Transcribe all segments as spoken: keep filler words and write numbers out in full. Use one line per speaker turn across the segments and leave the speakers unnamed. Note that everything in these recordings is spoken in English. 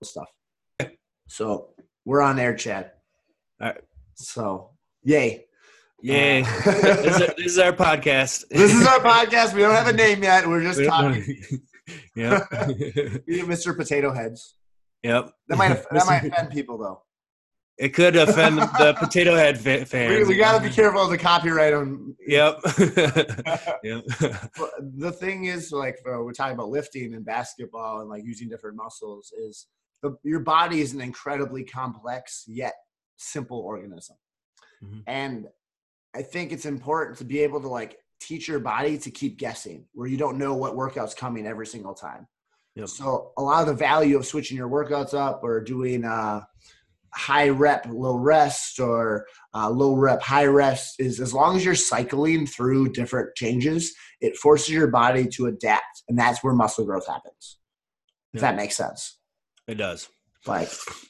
stuff. So we're on air, Chad.
All right.
So yay.
Yay. Uh, this, is our, this is our podcast.
This is our podcast. We don't have a name yet. We're just talking.
Yeah.
Mister Potato Heads.
Yep.
That might that might offend people though.
It could offend the Potato Head fa- fans.
We, we got to be careful of the copyright on.
Yep. Yep.
The thing is, like, uh, we're talking about lifting and basketball and like using different muscles. Is the, your body is an incredibly complex yet simple organism, mm-hmm. and I think it's important to be able to like teach your body to keep guessing, where you don't know what workout's coming every single time. Yep. So a lot of the value of switching your workouts up or doing uh, high rep, low rest, or uh, low rep, high rest is as long as you're cycling through different changes, it forces your body to adapt. And that's where muscle growth happens. If
Yep.
that makes sense.
It does.
Like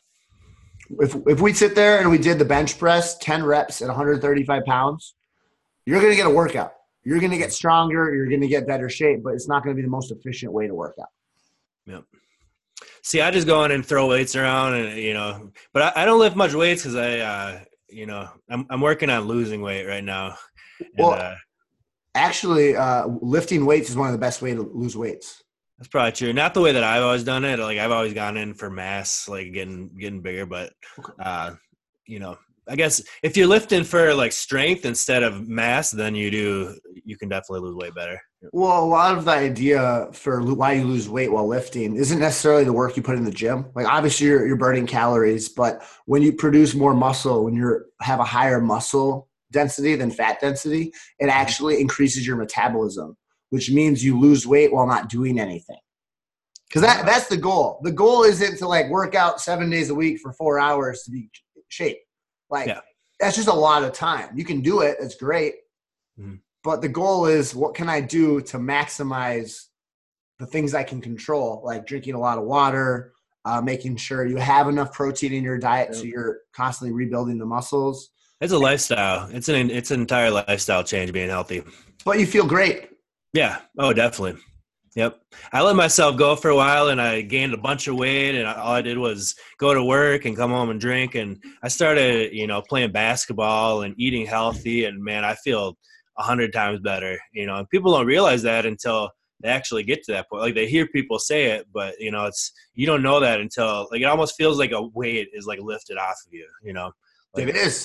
if, if we sit there and we did the bench press, ten reps at one hundred thirty-five pounds, you're going to get a workout. You're going to get stronger. You're going to get better shape, but it's not going to be the most efficient way to work out.
Yep. See, I just go in and throw weights around, and you know, but I, I don't lift much weights because I, uh, you know, I'm I'm working on losing weight right now. And,
well,
uh,
actually, uh, lifting weights is one of the best way to lose weights.
That's probably true. Not the way that I've always done it. Like I've always gone in for mass, like getting getting bigger. But uh, you know, I guess if you're lifting for like strength instead of mass, then you do you can definitely lose weight better.
Well, a lot of the idea for why you lose weight while lifting isn't necessarily the work you put in the gym. Like obviously you're, you're burning calories, but when you produce more muscle, when you have a higher muscle density than fat density, it actually increases your metabolism, which means you lose weight while not doing anything. Because that, that's the goal. The goal isn't to like work out seven days a week for four hours to be in shape. Like yeah. That's just a lot of time. You can do it. It's great. Mm-hmm. But the goal is, what can I do to maximize the things I can control, like drinking a lot of water, uh, making sure you have enough protein in your diet yeah. so you're constantly rebuilding the muscles.
It's a lifestyle. It's an it's an entire lifestyle change being healthy.
But you feel great.
Yeah. Oh, definitely. Yep. I let myself go for a while and I gained a bunch of weight, and all I did was go to work and come home and drink. And I started, you know, playing basketball and eating healthy, and man, I feel a hundred times better, you know, and people don't realize that until they actually get to that point. Like they hear people say it, but you know, it's, you don't know that until like, it almost feels like a weight is like lifted off of you, you know, like
it is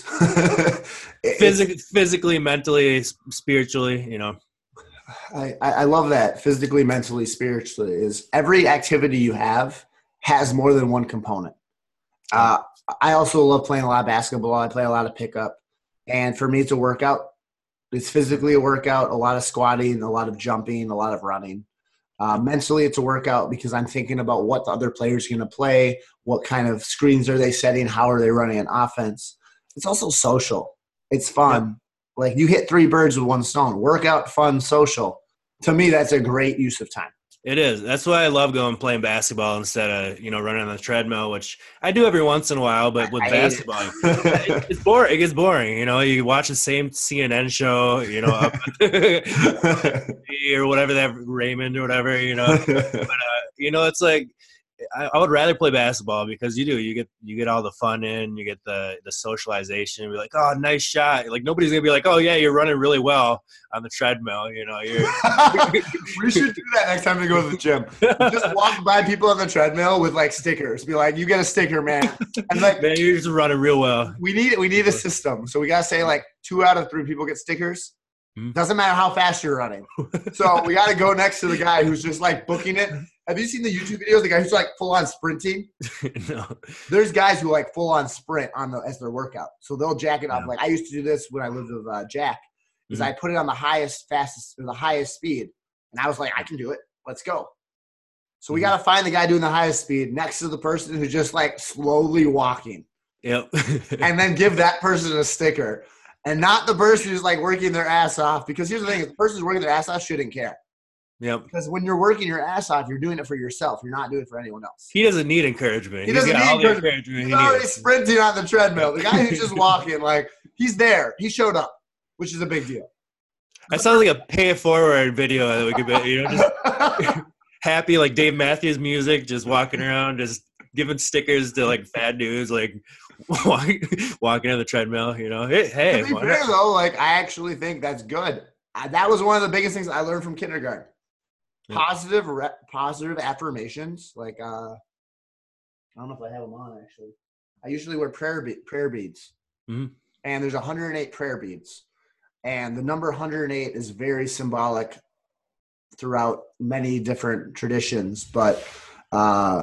physically, physically, mentally, spiritually, you know.
I, I love that. Physically, mentally, spiritually is every activity you have has more than one component. Uh, I also love playing a lot of basketball. I play a lot of pickup, and for me, it's a workout. It's physically a workout, a lot of squatting, a lot of jumping, a lot of running. Uh, mentally, it's a workout because I'm thinking about what the other player's going to play, what kind of screens are they setting, how are they running an offense. It's also social. It's fun. Yep. Like you hit three birds with one stone. Workout, fun, social. To me, that's a great use of time.
It is. That's why I love going playing basketball instead of, you know, running on the treadmill, which I do every once in a while. But with I basketball, it. it's boring. It gets boring. You know, you watch the same C N N show, you know, up or whatever that Raymond or whatever, you know. But uh, you know, it's like I, I would rather play basketball because you do. You get you get all the fun in. You get the the socialization. Be like, oh, nice shot. Like nobody's gonna be like, oh yeah, you're running really well on the treadmill. You know, you're.
We should do that next time we go to the gym. Just walk by people on the treadmill with like stickers. Be like, you get a sticker, man. And like,
man, you're just running real well.
We need we need a system. So we gotta say like two out of three people get stickers. Mm-hmm. Doesn't matter how fast you're running. So we gotta go next to the guy who's just like booking it. Have you seen the YouTube videos? The guy who's like full on sprinting.
No.
There's guys who like full on sprint on the as their workout. So they'll jack it up. Yeah. Like I used to do this when I lived with uh, Jack. Is mm-hmm. I put it on the highest, fastest, or the highest speed, and I was like, I can do it. Let's go. So we mm-hmm. got to find the guy doing the highest speed next to the person who's just like slowly walking.
Yep.
And then give that person a sticker, and not the person who's like working their ass off. Because here's the thing: the person who's working their ass off shouldn't care.
Yep.
Because when you're working your ass off, you're doing it for yourself. You're not doing it for anyone else.
He doesn't need encouragement.
He doesn't
he's
need
all
encouragement.
The encouragement.
He's
he
already
needs.
sprinting on the treadmill. The guy who's just walking, like he's there. He showed up, which is a big deal.
That sounds like a pay it forward video that we could be, you know, just happy like Dave Matthews music, just walking around, just giving stickers to like fat dudes, like walk, walking on the treadmill. You know, hey, hey
to be fair not? though, like I actually think that's good. I, that was one of the biggest things I learned from kindergarten. Yeah. Positive, re- positive affirmations. Like uh, I don't know if I have them on actually. I usually wear prayer be- prayer beads, mm-hmm. and there's one hundred eight prayer beads, and the number one hundred eight is very symbolic throughout many different traditions. But uh,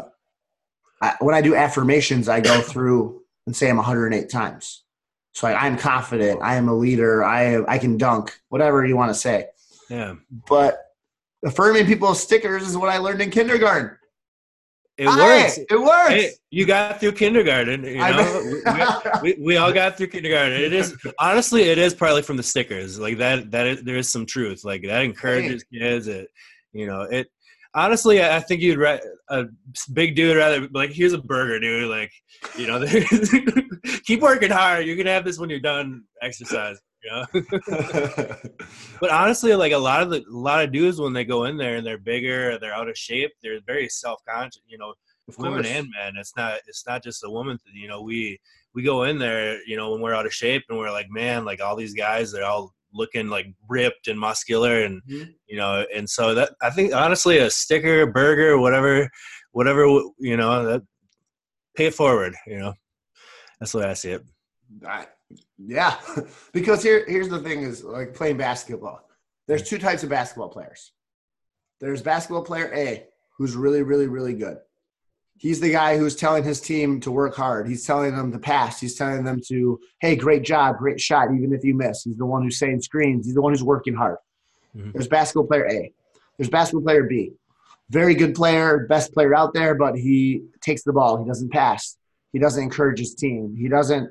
I, when I do affirmations, I go through and say them one hundred eight times. So I, I'm confident. I am a leader. I I can dunk. Whatever you want to say.
Yeah.
But affirming people's stickers is what I learned in kindergarten.
It works.
Hey, it works.
Hey, you got through kindergarten. You know, we, we, we all got through kindergarten. It is honestly, it is partly from the stickers. Like that, that is, there is some truth. Like that encourages hey. kids. It, you know, it. Honestly, I think you'd ra- a big dude rather like here's a burger, dude. Like, you know, keep working hard. You're gonna have this when you're done exercise. You know. But honestly, like a lot of the a lot of dudes when they go in there and they're bigger, they're out of shape, they're very self-conscious. You know, women and men. It's not it's not just a woman thing. You know, we we go in there, you know, when we're out of shape and we're like, man, like all these guys, they're all looking like ripped and muscular, and mm-hmm. you know, and so that I think honestly, a sticker, burger, whatever, whatever, you know, that pay it forward. You know, that's the way I see it.
I, yeah, because here here's the thing: is like playing basketball. There's two types of basketball players. There's basketball player A, who's really, really, really good. He's the guy who's telling his team to work hard. He's telling them to pass. He's telling them to, hey, great job, great shot, even if you miss. He's the one who's saying screens. He's the one who's working hard. Mm-hmm. There's basketball player A. There's basketball player B. Very good player, best player out there, but he takes the ball. He doesn't pass. He doesn't encourage his team. He doesn't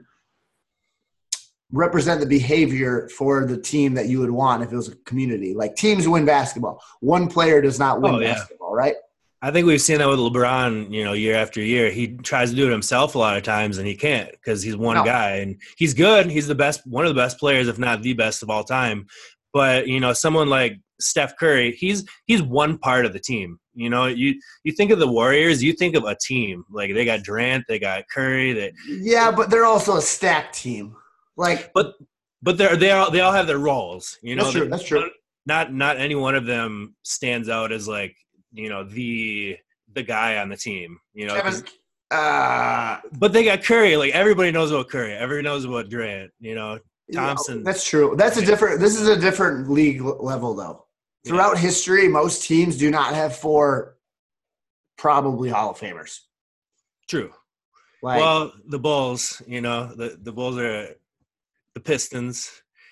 represent the behavior for the team that you would want if it was a community. Like teams win basketball. One player does not win oh, yeah. basketball, right?
I think we've seen that with LeBron, you know, year after year. He tries to do it himself a lot of times, and he can't because he's one no. guy. And he's good. He's the best, one of the best players, if not the best of all time. But, you know, someone like Steph Curry, he's he's one part of the team. You know, you you think of the Warriors, you think of a team. Like they got Durant, they got Curry. They,
yeah, but they're also a stacked team. Like,
But but they're, they all, they all have their roles. You know,
that's true. That's true.
Not, not any one of them stands out as like, you know, the the guy on the team, you know.
Kevin, uh,
but they got Curry. Like, everybody knows about Curry. Everybody knows about Durant, you know. Thompson.
Yeah, that's true. That's a different – this is a different league level, though. Throughout yeah. history, most teams do not have four probably Hall of Famers.
True. Like, well, the Bulls, you know, the, the Bulls are the Pistons.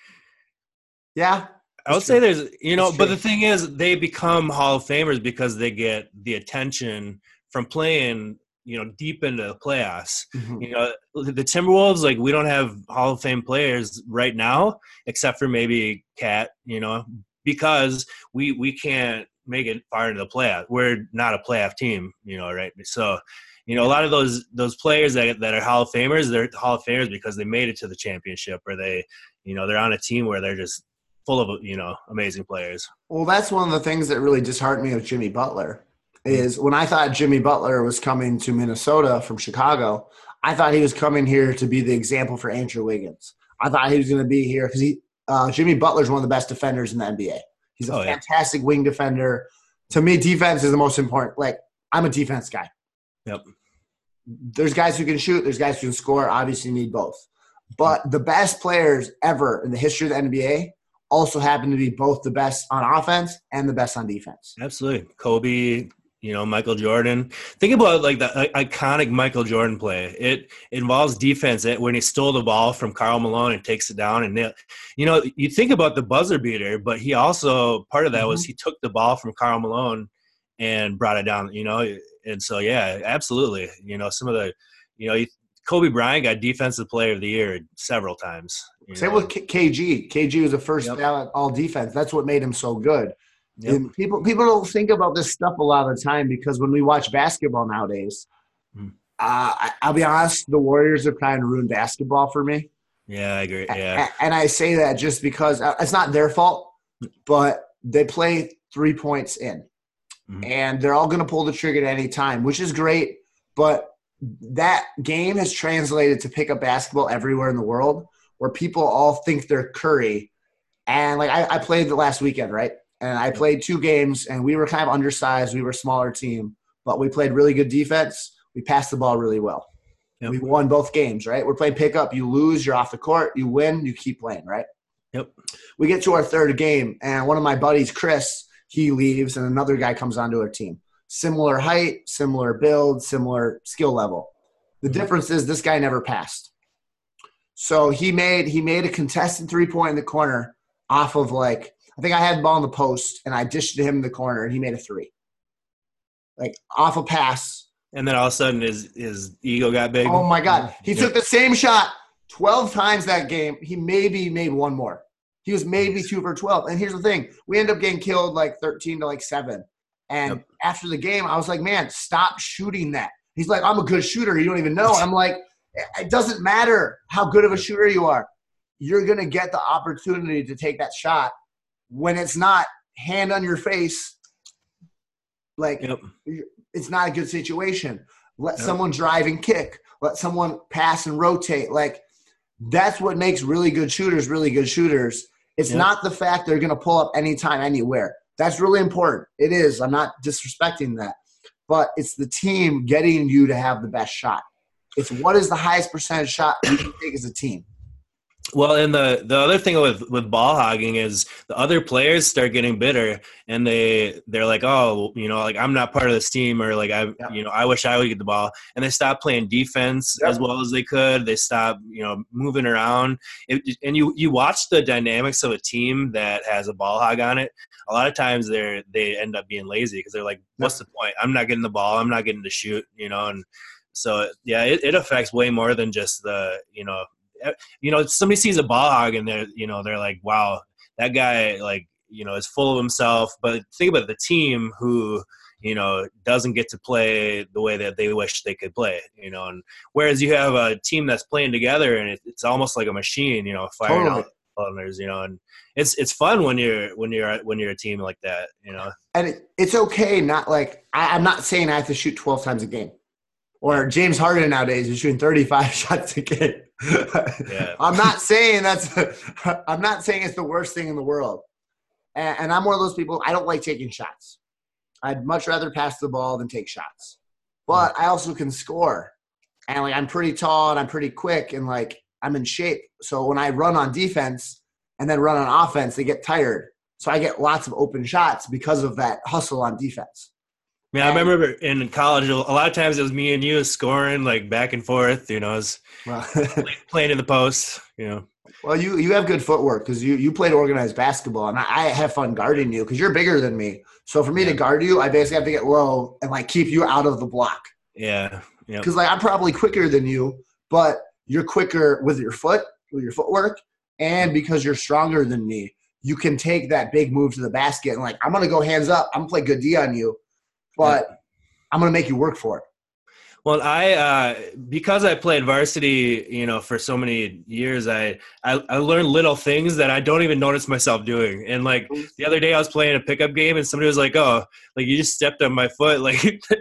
Yeah.
I would say there's, you know, but the thing is, they become Hall of Famers because they get the attention from playing, you know, deep into the playoffs. Mm-hmm. You know, the Timberwolves, like, we don't have Hall of Fame players right now, except for maybe Cat, you know, because we we can't make it far into the playoffs. We're not a playoff team, you know, right? So, you know, a lot of those those players that that are Hall of Famers, they're Hall of Famers because they made it to the championship, or they, you know, they're on a team where they're just full of, you know, amazing players.
Well, that's one of the things that really disheartened me with Jimmy Butler is when I thought Jimmy Butler was coming to Minnesota from Chicago, I thought he was coming here to be the example for Andrew Wiggins. I thought he was going to be here because he uh, Jimmy Butler is one of the best defenders in the N B A. He's a oh, fantastic yeah. wing defender. To me, defense is the most important. Like, I'm a defense guy.
Yep.
There's guys who can shoot. There's guys who can score. Obviously, you need both. But the best players ever in the history of the N B A also happen to be both the best on offense and the best on defense.
Absolutely. Kobe, you know, Michael Jordan. Think about, like, the uh, iconic Michael Jordan play. It involves defense. It, when he stole the ball from Karl Malone and takes it down. And, nail, you know, you think about the buzzer beater, but he also, part of that mm-hmm. was he took the ball from Karl Malone and brought it down, you know. And so, yeah, absolutely. You know, some of the, you know, Kobe Bryant got Defensive Player of the Year several times.
Same know? with K G. K G was the first yep. all defense. That's what made him so good. Yep. And people people don't think about this stuff a lot of the time because when we watch basketball nowadays, mm. uh, I, I'll be honest, the Warriors have kind of ruined basketball for me.
Yeah, I agree. Yeah,
and, and I say that just because it's not their fault, but they play three points in, mm. and they're all going to pull the trigger at any time, which is great. But that game has translated to pick up basketball everywhere in the world, where people all think they're Curry. And like I, I played the last weekend, right? And I played two games, and we were kind of undersized. We were a smaller team, but we played really good defense. We passed the ball really well. Yep. We won both games, right? We're playing pickup. You lose, you're off the court. You win, you keep playing, right?
Yep.
We get to our third game, and one of my buddies, Chris, he leaves, and another guy comes onto our team. Similar height, similar build, similar skill level. The mm-hmm. difference is this guy never passed. So he made he made a contested three-point in the corner off of like – I think I had the ball in the post, and I dished to him in the corner, and he made a three. Like off a pass.
And then all of a sudden his, his ego got big.
Oh, my God. He yeah. took the same shot twelve times that game. He maybe made one more. He was maybe two for twelve. And here's the thing. We ended up getting killed like thirteen to like seven. And yep. after the game, I was like, man, stop shooting that. He's like, I'm a good shooter. You don't even know. I'm like, it doesn't matter how good of a shooter you are. You're going to get the opportunity to take that shot when it's not hand on your face. Like, yep. it's not a good situation. Let yep. someone drive and kick. Let someone pass and rotate. Like, that's what makes really good shooters really good shooters. It's yep. not the fact they're going to pull up anytime, anywhere. That's really important. It is. I'm not disrespecting that. But it's the team getting you to have the best shot. It's what is the highest percentage shot you can take as a team.
Well, and the, the other thing with, with ball hogging is the other players start getting bitter, and they they're like, oh, you know, like I'm not part of this team, or like I, yep. you know, I wish I would get the ball, and they stop playing defense yep. as well as they could. They stop, you know, moving around, it, and you you watch the dynamics of a team that has a ball hog on it. A lot of times they they end up being lazy because they're like, what's yep. the point? I'm not getting the ball. I'm not getting to shoot, you know, and so yeah, it, it affects way more than just the, you know. You know, somebody sees a ball hog and they're, you know, they're like, wow, that guy, like, you know, is full of himself. But think about the team who, you know, doesn't get to play the way that they wish they could play, you know. And whereas you have a team that's playing together and it, it's almost like a machine, you know, firing totally. out runners, you know, and it's it's fun when you're when you're when you're a team like that, you know. And
it, it's okay, not like I, I'm not saying I have to shoot twelve times a game. Or James Harden nowadays is shooting thirty-five shots a game. Yeah. I'm not saying that's – I'm not saying it's the worst thing in the world. And, and I'm one of those people – I don't like taking shots. I'd much rather pass the ball than take shots. But I also can score. And, like, I'm pretty tall and I'm pretty quick and, like, I'm in shape. So when I run on defense and then run on offense, they get tired. So I get lots of open shots because of that hustle on defense.
Yeah, I remember in college, a lot of times it was me and you scoring, like, back and forth, you know, as well, playing in the post, you know.
Well, you, you have good footwork because you, you played organized basketball, and I, I have fun guarding you because you're bigger than me. So for me yeah. to guard you, I basically have to get low and, like, keep you out of the block.
Yeah.
Because, yep. like, I'm probably quicker than you, but you're quicker with your foot, with your footwork, and because you're stronger than me, you can take that big move to the basket and, like, I'm going to go hands up. I'm going to play good D on you. But yeah. I'm going to make you work for it.
Well, I uh, because I played varsity, you know, for so many years, I, I I learned little things that I don't even notice myself doing. And like the other day, I was playing a pickup game, and somebody was like, "Oh, like you just stepped on my foot." Like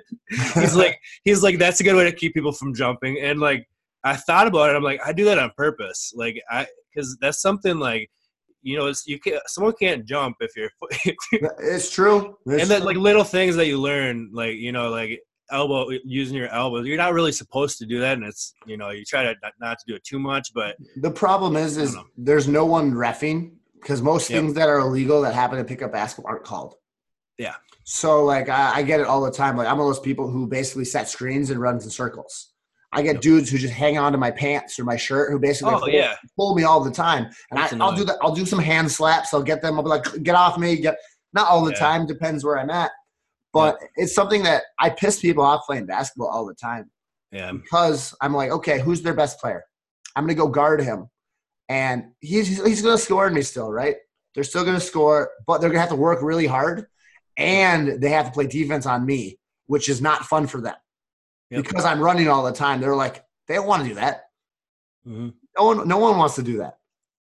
he's like he's like that's a good way to keep people from jumping. And like I thought about it, I'm like I do that on purpose, like I because that's something like. You know, it's, you can't. Someone can't jump if you're.
It's true. It's
and then,
true.
like little things that you learn, like you know, like elbow using your elbows. You're not really supposed to do that, and it's you know, you try to not, not to do it too much. But
the problem is, is there's no one reffing because most yep. things that are illegal that happen to pick up basketball aren't called.
Yeah.
So like I, I get it all the time. Like I'm one of those people who basically set screens and runs in circles. I get dudes who just hang on to my pants or my shirt who basically
oh,
pull,
yeah.
pull me all the time. And I, I'll do that. I'll do some hand slaps. I'll get them. I'll be like, get off me. Get not all the yeah. time. Depends where I'm at. But yeah. it's something that I piss people off playing basketball all the time.
Yeah.
Because I'm like, okay, who's their best player? I'm going to go guard him. And he's he's going to score on me still, right? They're still going to score, but they're going to have to work really hard. And they have to play defense on me, which is not fun for them. Yep. Because I'm running all the time, they're like, they don't want to do that. Mm-hmm. No one, no one wants to do that.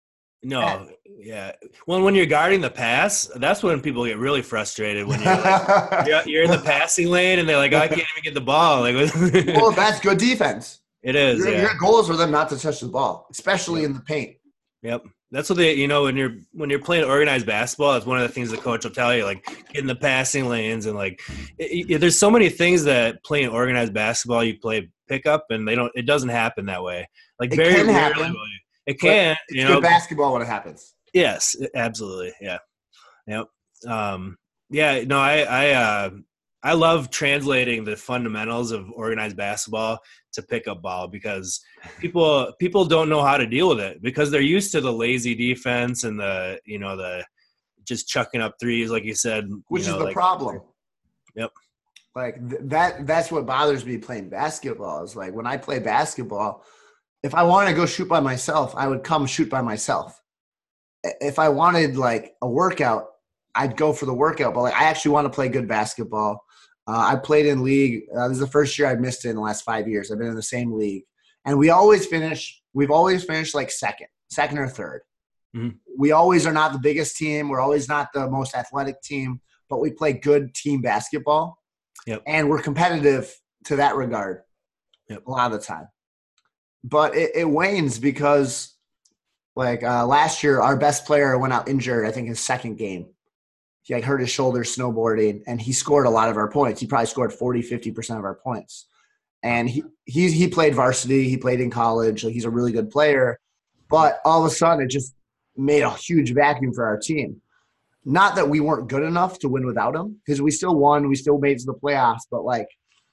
No, yeah. Well, when you're guarding the pass, that's when people get really frustrated. When you're like, you're, you're in the passing lane, and they're like, I can't even get the ball. Like,
Well, that's good defense.
it is.
Your,
Yeah.
your goal is for them not to touch the ball, especially
Yep.
in the paint.
Yep. That's what they, you know, when you're when you're playing organized basketball, it's one of the things the coach will tell you, like get in the passing lanes and like. It, it, there's so many things that playing organized basketball you play pickup, and they don't. It doesn't happen that way. Like
It
very
can
rarely.
happen,
will you- It can.
It's
You know.
good basketball when it happens.
Yes. Absolutely. Yeah. Yep. Um, yeah. No. I. I. Uh, I love translating the fundamentals of organized basketball to pickup ball because people people don't know how to deal with it because they're used to the lazy defense and the you know the just chucking up threes like you said,
Which
you know,
is the
like,
problem.
Yep.
Like th- that. That's what bothers me playing basketball. Is like when I play basketball, if I wanted to go shoot by myself, I would come shoot by myself. If I wanted like a workout, I'd go for the workout. But like I actually want to play good basketball. Uh, I played in league. Uh, this is the first year I've missed it in the last five years. I've been in the same league, and we always finish. We've always finished like second, second or third.
Mhm.
We always are not the biggest team. We're always not the most athletic team, but we play good team basketball,
Yep.
and we're competitive to that regard.
Yep.
A lot of the time, but it, it wanes because, like uh, last year, our best player went out injured. I think his second game. He like hurt his shoulder snowboarding, and he scored a lot of our points. He probably scored forty, fifty percent of our points. And he, he, he played varsity. He played in college. Like he's a really good player. But all of a sudden, it just made a huge vacuum for our team. Not that we weren't good enough to win without him, because we still won. We still made it to the playoffs. But, like,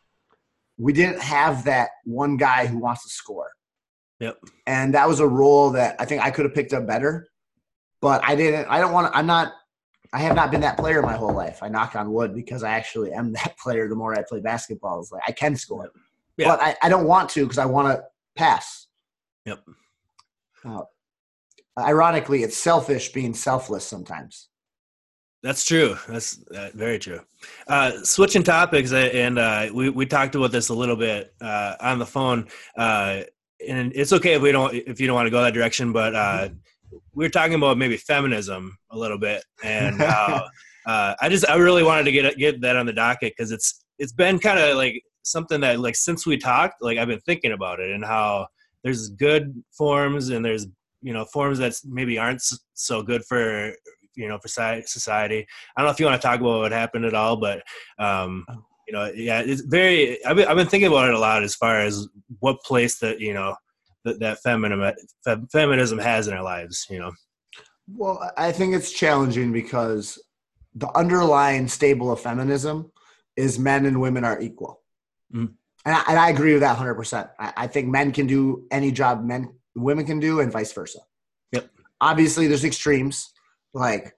we didn't have that one guy who wants to score.
Yep.
And that was a role that I think I could have picked up better. But I didn't – I don't want to – I'm not – I have not been that player my whole life. I knock on wood because I actually am that player the more I play basketball. It's like I can score.
Yeah.
But I, I don't want to because I want to pass.
Yep.
Uh, ironically, it's selfish being selfless sometimes.
That's true. That's uh, very true. Uh, switching topics, uh, and uh, we we talked about this a little bit uh, on the phone, uh, and it's okay if we don't if you don't want to go that direction, but uh, we were talking about maybe feminism a little bit, and uh, uh, I just I really wanted to get get that on the docket because it's it's been kind of like something that like since we talked, like I've been thinking about it and how there's good forms and there's you know forms that maybe aren't so good for you know for society. I don't know if you want to talk about what happened at all, but um, you know yeah, it's very. I've been, I've been thinking about it a lot as far as what place that you know. that, that feminism, feminism has in our lives, you know?
Well, I think it's challenging because the underlying stable of feminism is men and women are equal.
Mm.
And, I, and I agree with that one hundred percent. I, I think men can do any job men women can do and vice versa.
Yep.
Obviously, there's extremes. Like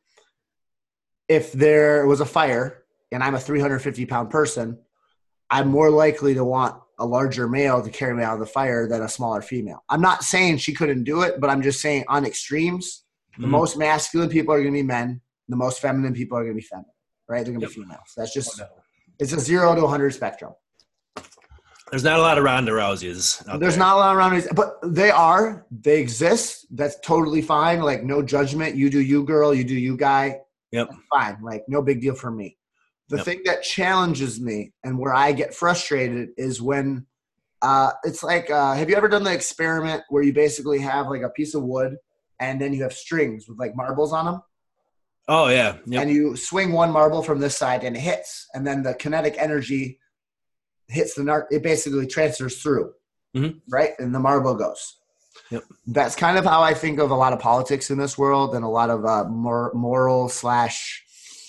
if there was a fire and I'm a three hundred fifty pound person, I'm more likely to want a larger male to carry me out of the fire than a smaller female. I'm not saying she couldn't do it, but I'm just saying on extremes, the
Mm.
most masculine people are going to be men. The most feminine people are going to be feminine, right? They're going to
Yep.
be females. That's just – it's a zero to one hundred spectrum.
There's not a lot of Ronda Rouseys out
There's
there.
not a lot around – but they are. They exist. That's totally fine. Like no judgment. You do you, girl. You do you, guy.
Yep.
That's fine. Like no big deal for me. The
Yep.
thing that challenges me and where I get frustrated is when uh, it's like uh, have you ever done the experiment where you basically have like a piece of wood and then you have strings with like marbles on them?
Oh, yeah. Yep.
And you swing one marble from this side and it hits. And then the kinetic energy hits the nar- – it basically transfers through,
Mhm.
right? And the marble goes.
Yep.
That's kind of how I think of a lot of politics in this world and a lot of uh, more moral slash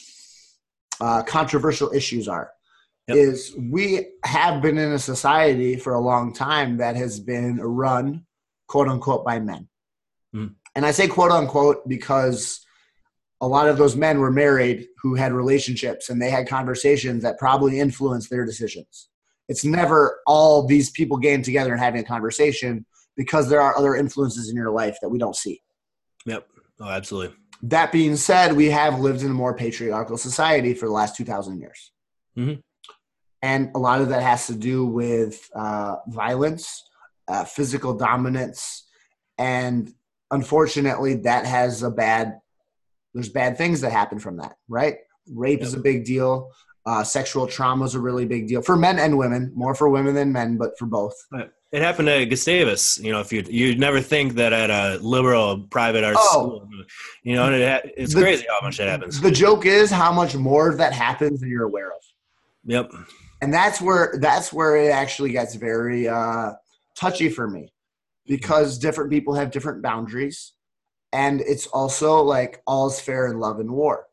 uh, controversial issues are.
Yep.
Is we have been in a society for a long time that has been run, quote unquote, by men.
Mm.
And I say quote unquote because a lot of those men were married who had relationships and they had conversations that probably influenced their decisions. It's never all these people getting together and having a conversation because there are other influences in your life that we don't see.
Yep. Oh, absolutely.
That being said, we have lived in a more patriarchal society for the last two thousand years.
Mm-hmm.
And a lot of that has to do with uh, violence, uh, physical dominance, and unfortunately, that has a bad, there's bad things that happen from that, right? Rape
Yep.
is a big deal. Uh, sexual trauma is a really big deal for men and women, more for women than men, but for both.
Right. It happened to Gustavus. You know, if you you'd never think that at a liberal private arts
Oh,
school, you know, and it, it's
the,
crazy how much that happens.
the joke is how much more of that happens than you're aware of.
Yep.
And that's where, that's where it actually gets very uh, touchy for me, because different people have different boundaries. And it's also like all's fair in love and war.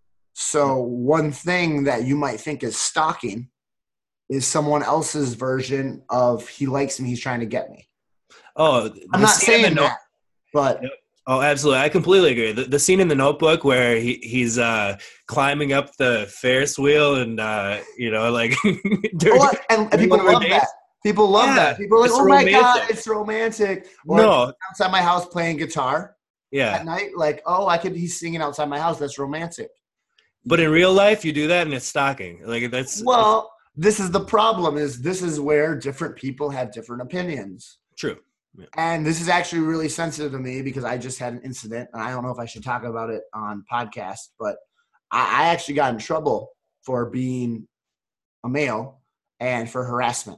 So one thing that you might think is stalking is someone else's version of he likes me, he's trying to get me.
Oh,
I'm
the
not
scene in
saying
the
that, but
Yep. Oh, absolutely. I completely agree. The, the scene in The Notebook where he, he's uh, climbing up the Ferris wheel and, uh, you know, like during,
oh, and, and people
one of our
love that.
dates.
People love
Yeah,
that. People are like,
it's
oh my God,
romantic.
it's romantic. Or
No.
outside my house playing guitar
Yeah.
at night, like, oh, I could, he's singing outside my house. That's romantic.
But in real life, you do that and it's stalking. Like that's it's
Well, this is the problem is this is where different people have different opinions.
true. Yeah.
And this is actually really sensitive to me because I just had an incident, and I don't know if I should talk about it on podcast, but I, I actually got in trouble for being a male and for harassment.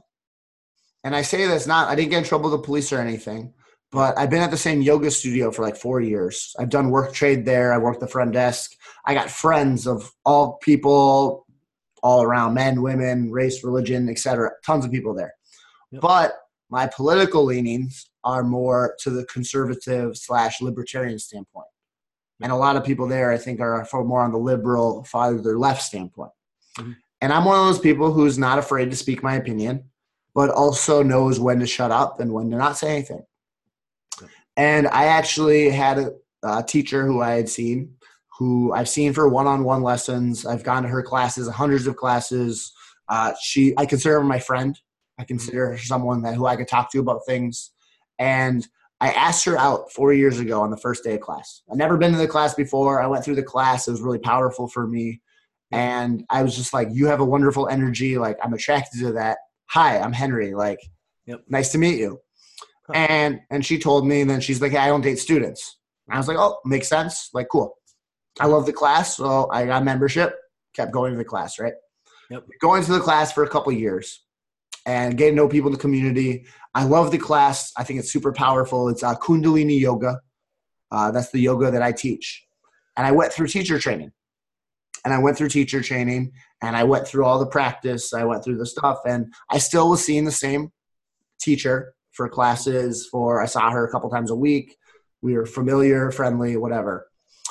And I say this not, I didn't get in trouble with the police or anything, but I've been at the same yoga studio for like four years. I've done work trade there. I worked the front desk. I got friends of all people all around, men, women, race, religion, et cetera. Tons of people there.
Yep.
But my political leanings are more to the conservative slash libertarian standpoint. And a lot of people there, I think, are for more on the liberal, farther left standpoint. Mm-hmm. And I'm one of those people who's not afraid to speak my opinion, but also knows when to shut up and when to not say anything. Yep. And I actually had a, a teacher who I had seen, who I've seen for one-on-one lessons. I've gone to her classes, hundreds of classes. Uh, she, I consider her my friend. I consider her someone that who I could talk to about things. And I asked her out four years ago on the first day of class. I'd never been to the class before. I went through the class. It was really powerful for me. And I was just like, you have a wonderful energy. Like, I'm attracted to that. Hi, I'm Henry. Like, yep. Nice to meet you. Huh. And and she told me, and then she's like, hey, I don't date students. And I was like, oh, makes sense. Like, cool. I love the class. So I got membership, kept going to the class, right? Yep. Going to the class for a couple of years and getting to know people in the community. I love the class. I think it's super powerful. It's uh, Kundalini Yoga. Uh, that's the yoga that I teach. And I went through teacher training. And I went through teacher training, and I went through all the practice. I went through the stuff, and I still was seeing the same teacher for classes. For I saw her a couple times a week. We were familiar, friendly, whatever.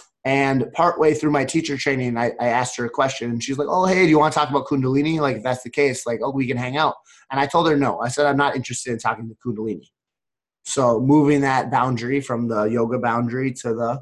And partway through my teacher training, I, I asked her a question, and she's like, oh, hey, do you want to talk about Kundalini? Like, if that's the case, like, oh, we can hang out. And I told her no. I said, I'm not interested in talking to Kundalini. So moving that boundary from the yoga boundary to the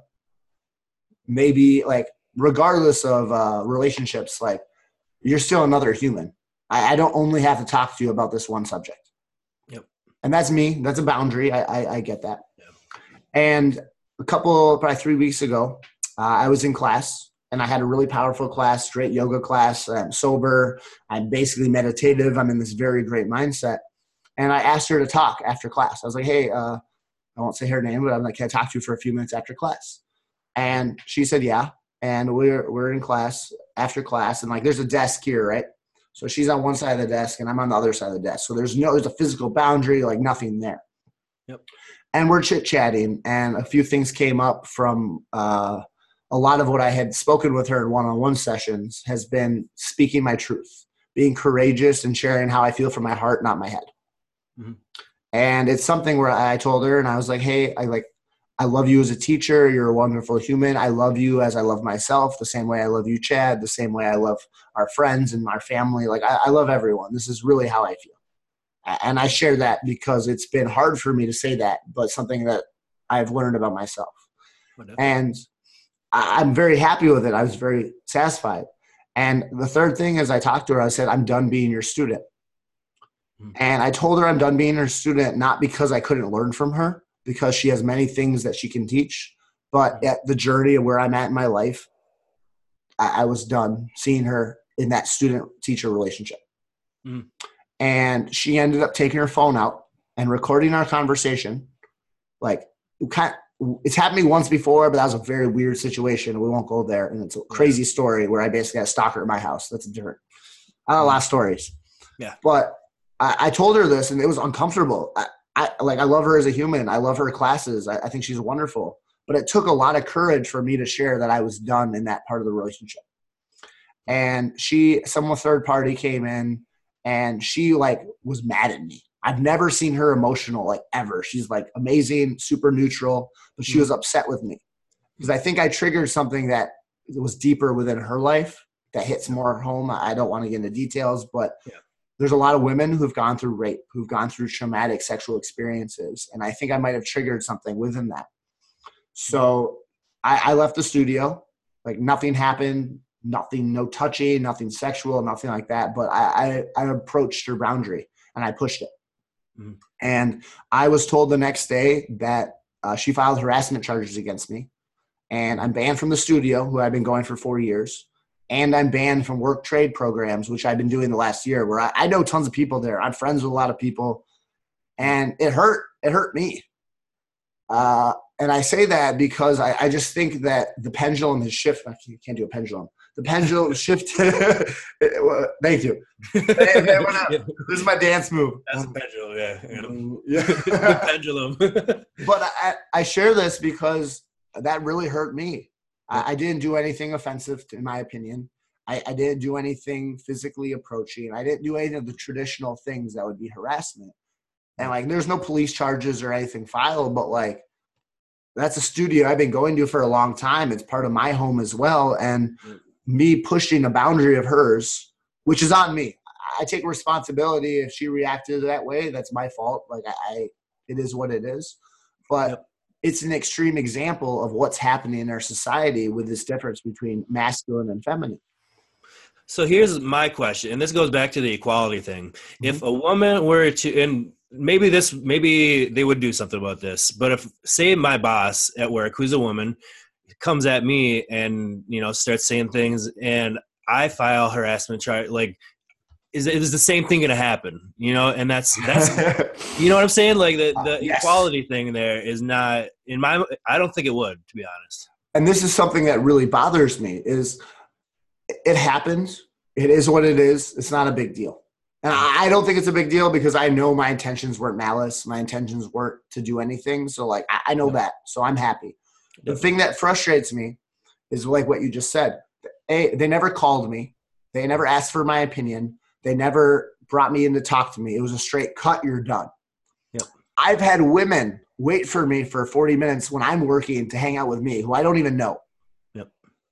maybe, like, regardless of uh, relationships, like, you're still another human. I, I don't only have to talk to you about this one subject.
Yep.
And that's me. That's a boundary. I, I, I get that.
Yep.
And a couple, probably three weeks ago, Uh, I was in class, and I had a really powerful class, straight yoga class. I'm sober. I'm basically meditative. I'm in this very great mindset. And I asked her to talk after class. I was like, hey, uh, I won't say her name, but I'm like, can I talk to you for a few minutes after class? And she said, yeah. And we're we're in class after class, and like there's a desk here, right? So she's on one side of the desk, and I'm on the other side of the desk. So there's no there's a physical boundary, like nothing there.
Yep. And
we're chit-chatting, and a few things came up from uh, – a lot of what I had spoken with her in one-on-one sessions has been speaking my truth, being courageous and sharing how I feel from my heart, not my head. Mm-hmm. And it's something where I told her, and I was like, hey, I like, I love you as a teacher. You're a wonderful human. I love you as I love myself, the same way I love you, Chad, the same way I love our friends and our family. Like, I, I love everyone. This is really how I feel. And I share that because it's been hard for me to say that, but something that I've learned about myself. Whatever. And I'm very happy with it. I was very satisfied. And the third thing is I talked to her, I said, I'm done being your student. Mm-hmm. And I told her I'm done being her student, not because I couldn't learn from her, because she has many things that she can teach, but mm-hmm. at the journey of where I'm at in my life, I, I was done seeing her in that student-teacher relationship. Mm-hmm. And she ended up taking her phone out and recording our conversation, like, kind it's happened to me once before, but that was a very weird situation. We won't go there. And it's a crazy story where I basically had a stalker at my house. That's a different, I have a lot of stories.
Yeah.
But I, I told her this and it was uncomfortable. I, I like, I love her as a human. I love her classes. I, I think she's wonderful, but it took a lot of courage for me to share that I was done in that part of the relationship. And she, some third party came in and she like was mad at me. I've never seen her emotional, like ever. She's like amazing, super neutral, but she was upset with me because I think I triggered something that was deeper within her life that hits more home. I don't want to get into details, but yeah. There's a lot of women who've gone through rape, who've gone through traumatic sexual experiences. And I think I might have triggered something within that. So I, I left the studio, like nothing happened, nothing, no touching, nothing sexual, nothing like that. But I, I, I approached her boundary and I pushed it. Mm-hmm. And I was told the next day that uh, she filed harassment charges against me. And I'm banned from the studio, who I've been going for four years. And I'm banned from work trade programs, which I've been doing the last year, where I, I know tons of people there. I'm friends with a lot of people. And it hurt. It hurt me. Uh, and I say that because I, I just think that the pendulum has shifted. I can't do a pendulum. The pendulum shifted. Thank you. Hey, hey, this is my dance move.
That's a pendulum, yeah. yeah. The pendulum.
But I, I share this because that really hurt me. I, I didn't do anything offensive, in my opinion. I, I didn't do anything physically approaching. I didn't do any of the traditional things that would be harassment. And, like, there's no police charges or anything filed, but, like, that's a studio I've been going to for a long time. It's part of my home as well. And me pushing a boundary of hers, which is on me. I take responsibility. If she reacted that way, that's my fault. Like I, I it is what it is. But yep. It's an extreme example of what's happening in our society with this difference between masculine and feminine.
So here's my question, and this goes back to the equality thing. Mm-hmm. If a woman were to, and maybe this, maybe they would do something about this, but if, say, my boss at work, who's a woman, comes at me and, you know, starts saying things and I file harassment charge, like, is is the same thing going to happen, you know? And that's, that's, you know what I'm saying? Like the, the uh, yes. equality thing there is not in my, I don't think it would, to be honest.
And this is something that really bothers me is it happens. It is what it is. It's not a big deal. And I don't think it's a big deal because I know my intentions weren't malice. My intentions weren't to do anything. So like, I, I know yeah. that, so I'm happy. The thing that frustrates me is like what you just said. A, they never called me. They never asked for my opinion. They never brought me in to talk to me. It was a straight cut, you're done.
Yep.
I've had women wait for me for forty minutes when I'm working to hang out with me who I don't even know.
Yep.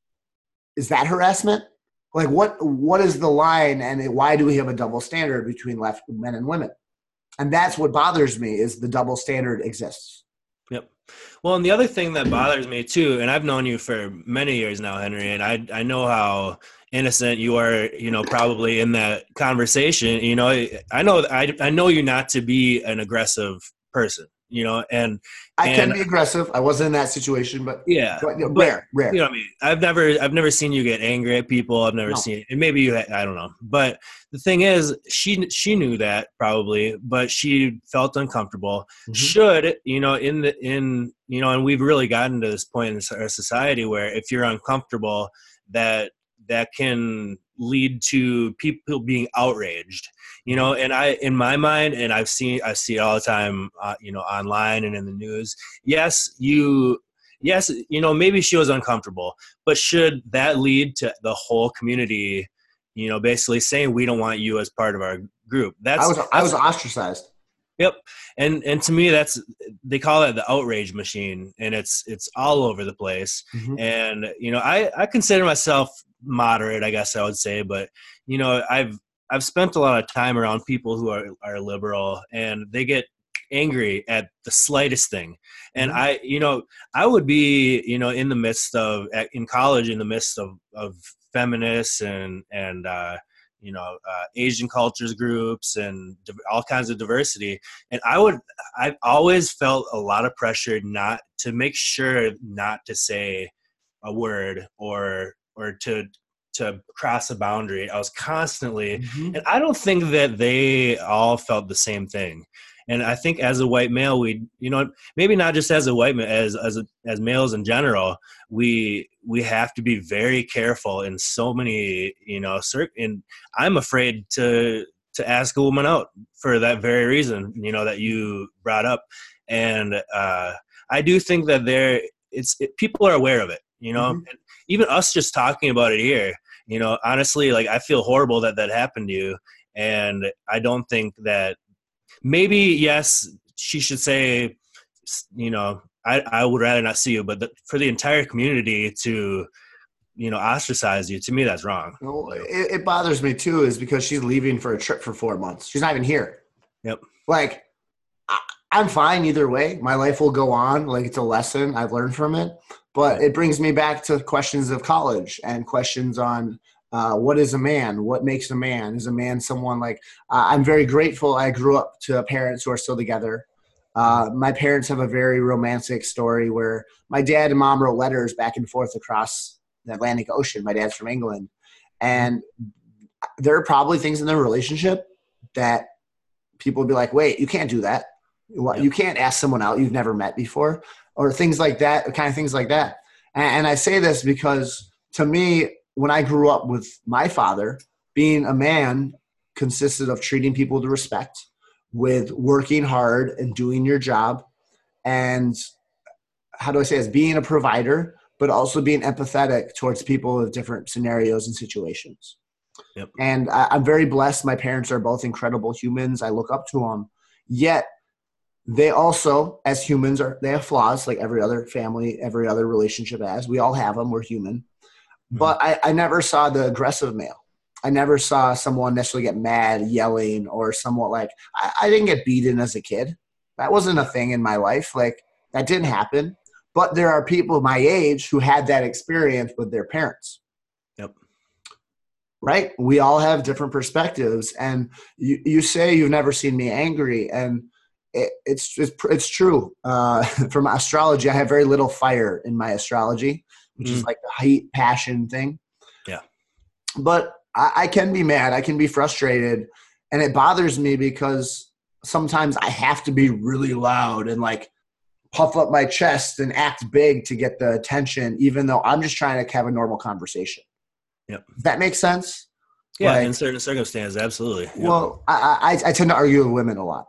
Is that harassment? Like what, what is the line and why do we have a double standard between left men and women? And that's what bothers me is the double standard exists.
Yep. Well, and the other thing that bothers me too, and I've known you for many years now, Henry, and I I know how innocent you are, you know, probably in that conversation. You know, I know I I know you not to be an aggressive person, you know, and
I
and,
can be aggressive. I wasn't in that situation, but
yeah,
but, you know,
but,
rare, rare.
You know what I mean? I've never I've never seen you get angry at people. I've never no. seen, and maybe you, I don't know. But the thing is, she she knew that probably, but she felt uncomfortable. Mm-hmm. Should, you know, in the in you know, and we've really gotten to this point in our society where if you're uncomfortable, that that can lead to people being outraged, you know, and I, in my mind, and I've seen, I see it all the time, uh, you know, online and in the news. Yes, you, yes, you know, maybe she was uncomfortable, but should that lead to the whole community, you know, basically saying, we don't want you as part of our group? That's,
I was,
that's,
I was ostracized.
Yep. And, and to me, that's, they call it the outrage machine, and it's, it's all over the place. Mm-hmm. And, you know, I, I consider myself moderate, I guess I would say, but you know, I've I've spent a lot of time around people who are are liberal, and they get angry at the slightest thing. And mm-hmm. I, you know, I would be, you know, in the midst of in college, in the midst of of feminists and and uh, you know, uh, Asian cultures groups and all kinds of diversity, and I would I've always felt a lot of pressure not to make sure not to say a word or or to to cross a boundary. I was constantly, mm-hmm. and I don't think that they all felt the same thing. And I think as a white male, we, you know, maybe not just as a white man, as as a, as males in general, we we have to be very careful in so many, you know, cir- and I'm afraid to to ask a woman out for that very reason, you know, that you brought up. And uh, I do think that there, it's it, people are aware of it, you know,
Mm-hmm.
even us just talking about it here, you know, honestly, like I feel horrible that that happened to you. And I don't think that maybe, yes, she should say, you know, I, I would rather not see you, but the, for the entire community to, you know, ostracize you, to me, that's wrong.
Well,
You know?
it, it bothers me too, is because she's leaving for a trip for four months. She's not even here.
Yep.
Like, I, I'm fine either way. My life will go on. Like, it's a lesson I've learned from it. But
Right.
it brings me back to questions of college and questions on uh, what is a man? What makes a man? Is a man someone like uh, I'm very grateful I grew up to parents who are still together. Uh, my parents have a very romantic story where my dad and mom wrote letters back and forth across the Atlantic Ocean. My dad's from England. And there are probably things in their relationship that people would be like, wait, you can't do that.
Yep.
You can't ask someone out you've never met before, or things like that, kind of things like that. And, and I say this because to me, when I grew up with my father, being a man consisted of treating people with respect, with working hard and doing your job. And how do I say this? Being a provider, but also being empathetic towards people with different scenarios and situations.
Yep.
And I, I'm very blessed. My parents are both incredible humans. I look up to them. Yet they also, as humans, are they have flaws like every other family, every other relationship has. We all have them. We're human. Mm-hmm. But I, I never saw the aggressive male. I never saw someone necessarily get mad, yelling, or somewhat like I, I didn't get beaten as a kid. That wasn't a thing in my life. Like that didn't happen. But there are people my age who had that experience with their parents.
Yep. Right?
We all have different perspectives. And you, you say you've never seen me angry. And it, it's, it's it's true. Uh, from astrology, I have very little fire in my astrology, which mm. is like the heat, passion thing.
Yeah.
But I, I can be mad. I can be frustrated. And it bothers me because sometimes I have to be really loud and like puff up my chest and act big to get the attention, even though I'm just trying to have a normal conversation.
Yep.
Does that make sense?
Yeah,
like,
in certain circumstances, absolutely. Yep.
Well, I, I, I tend to argue with women a lot.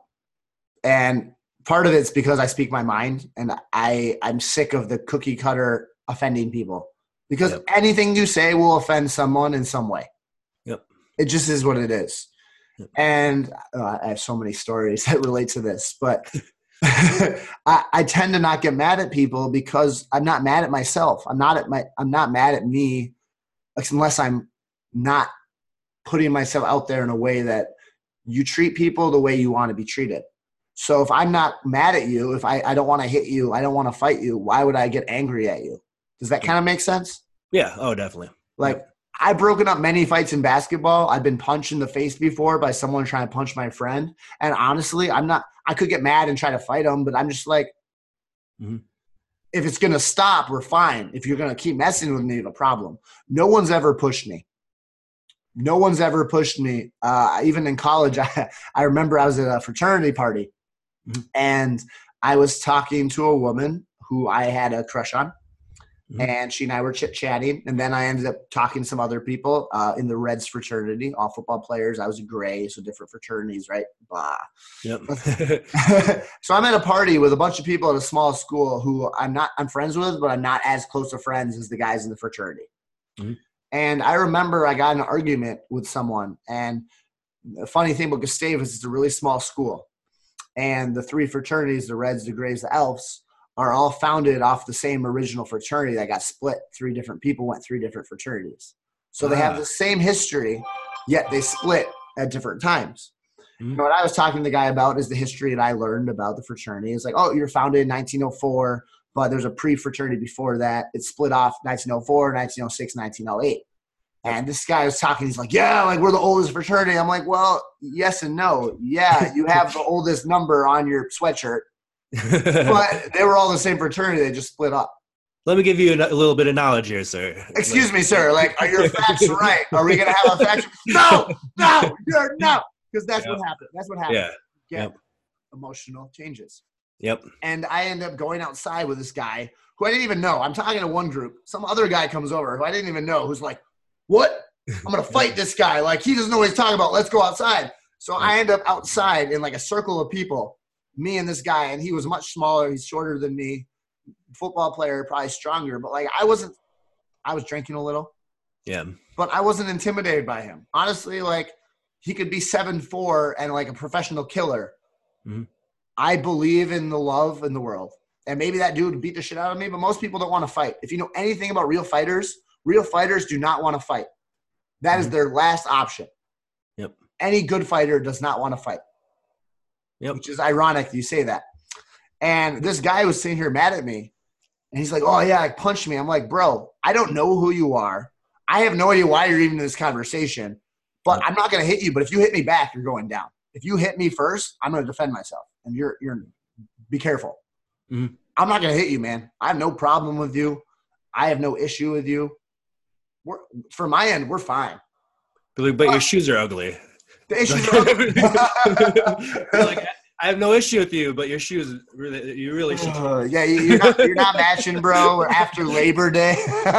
And part of it's because I speak my mind, and I, I'm sick of the cookie cutter offending people. Because yep. anything you say will offend someone in some way.
Yep.
It just is what it is. Yep. And uh, I have so many stories that relate to this, but I, I tend to not get mad at people because I'm not mad at myself. I'm not at my. I'm not mad at me, unless I'm not putting myself out there in a way that you treat people the way you want to be treated. So if I'm not mad at you, if I, I don't want to hit you, I don't want to fight you, why would I get angry at you? Does that kind of make sense?
Yeah. Oh, definitely.
Like yep. I've broken up many fights in basketball. I've been punched in the face before by someone trying to punch my friend. And honestly, I'm not, I could get mad and try to fight them, but I'm just like, mm-hmm. if it's going to stop, we're fine. If you're going to keep messing with me, the problem. No one's ever pushed me. No one's ever pushed me. Uh, even in college, I, I remember I was at a fraternity party mm-hmm. and I was talking to a woman who I had a crush on. Mm-hmm. And she and I were chit-chatting, and then I ended up talking to some other people uh, in the Reds fraternity, all football players. I was a Gray, so different fraternities, right? Blah.
Yep.
So I'm at a party with a bunch of people at a small school who I'm not I'm friends with, but I'm not as close of friends as the guys in the fraternity. Mm-hmm. And I remember I got in an argument with someone, and the funny thing about Gustavus is it's a really small school, and the three fraternities, the Reds, the Grays, the Elves, are all founded off the same original fraternity that got split. Three different people went three different fraternities. So they ah. have the same history, yet they split at different times. Mm-hmm. And what I was talking to the guy about is the history that I learned about the fraternity. It's like, oh, you're founded in nineteen oh four, but there's a pre-fraternity before that. It split off nineteen oh four, nineteen oh six, nineteen oh eight. And this guy was talking. He's like, yeah, like we're the oldest fraternity. I'm like, well, yes and no. Yeah, you have the oldest number on your sweatshirt. But they were all the same fraternity. They just split up.
Let me give you a little bit of knowledge here, sir.
Excuse like, me, sir. Like, are your facts right? Are we going to have a fact? No, no, you're no. Because that's yep. what happened. That's what happened.
Yeah.
Get,
yep.
emotional changes.
Yep.
And I end up going outside with this guy who I didn't even know. I'm talking to one group. Some other guy comes over who I didn't even know, who's like, what? I'm going to fight this guy. Like, he doesn't know what he's talking about. Let's go outside. So I end up outside in like a circle of people, me and this guy. And he was much smaller. He's shorter than me. Football player, probably stronger. But like, I wasn't, I was drinking a little.
Yeah.
But I wasn't intimidated by him. Honestly, like, he could be seven four and like a professional killer.
Mm-hmm.
I believe in the love in the world. And maybe that dude beat the shit out of me, but most people don't want to fight. If you know anything about real fighters, real fighters do not want to fight. That mm-hmm. is their last option.
Yep.
Any good fighter does not want to fight.
Yep.
Which is ironic you say that. And this guy was sitting here mad at me. And he's like, oh, yeah, like punched me. I'm like, bro, I don't know who you are. I have no idea why you're even in this conversation. But yep. I'm not going to hit you. But if you hit me back, you're going down. If you hit me first, I'm going to defend myself. And you're you're be careful.
Mm-hmm.
I'm not going to hit you, man. I have no problem with you. I have no issue with you. We're, for my end, we're fine.
But, but your shoes are ugly.
The issues are ugly.
Like, I have no issue with you, but your shoes really, you really should.
Uh, yeah, you, you're not you're not matching, bro. We're after Labor Day.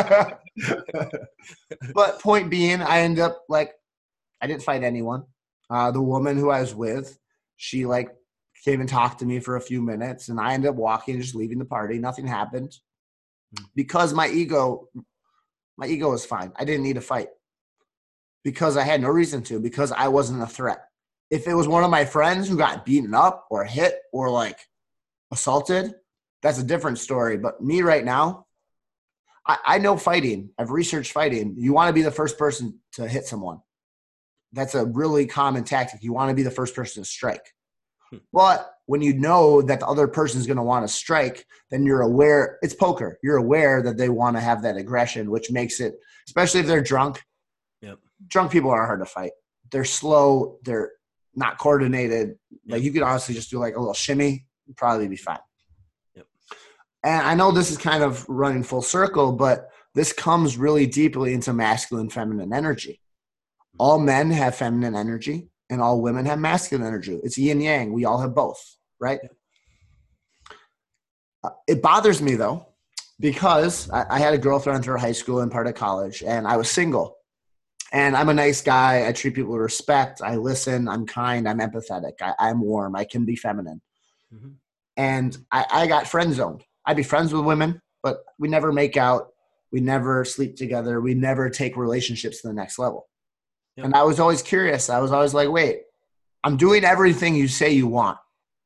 But point being, I end up like I didn't fight anyone. Uh, the woman who I was with, she like came and talked to me for a few minutes, and I ended up walking, just leaving the party. Nothing happened because my ego, my ego was fine. I didn't need to fight because I had no reason to, because I wasn't a threat. If it was one of my friends who got beaten up or hit or like assaulted, that's a different story. But me right now, I, I know fighting. I've researched fighting. You want to be the first person to hit someone. That's a really common tactic. You want to be the first person to strike. Hmm. But when you know that the other person is going to want to strike, then you're aware. It's poker. You're aware that they want to have that aggression, which makes it, especially if they're drunk.
Yep. Drunk
people are hard to fight. They're slow. They're not coordinated. Like
Yep.
you could honestly just do like a little shimmy, you'd probably be fine.
Yep.
And I know this is kind of running full circle, but this comes really deeply into masculine, feminine energy. All men have feminine energy and all women have masculine energy. It's yin yang. We all have both, right? Uh, it bothers me though, because I, I had a girlfriend through high school and part of college, and I was single. And I'm a nice guy. I treat people with respect. I listen. I'm kind. I'm empathetic. I, I'm warm. I can be feminine. Mm-hmm. And I, I got friend zoned. I'd be friends with women, but we never make out. We never sleep together. We never take relationships to the next level. Yep. And I was always curious. I was always like, wait, I'm doing everything you say you want,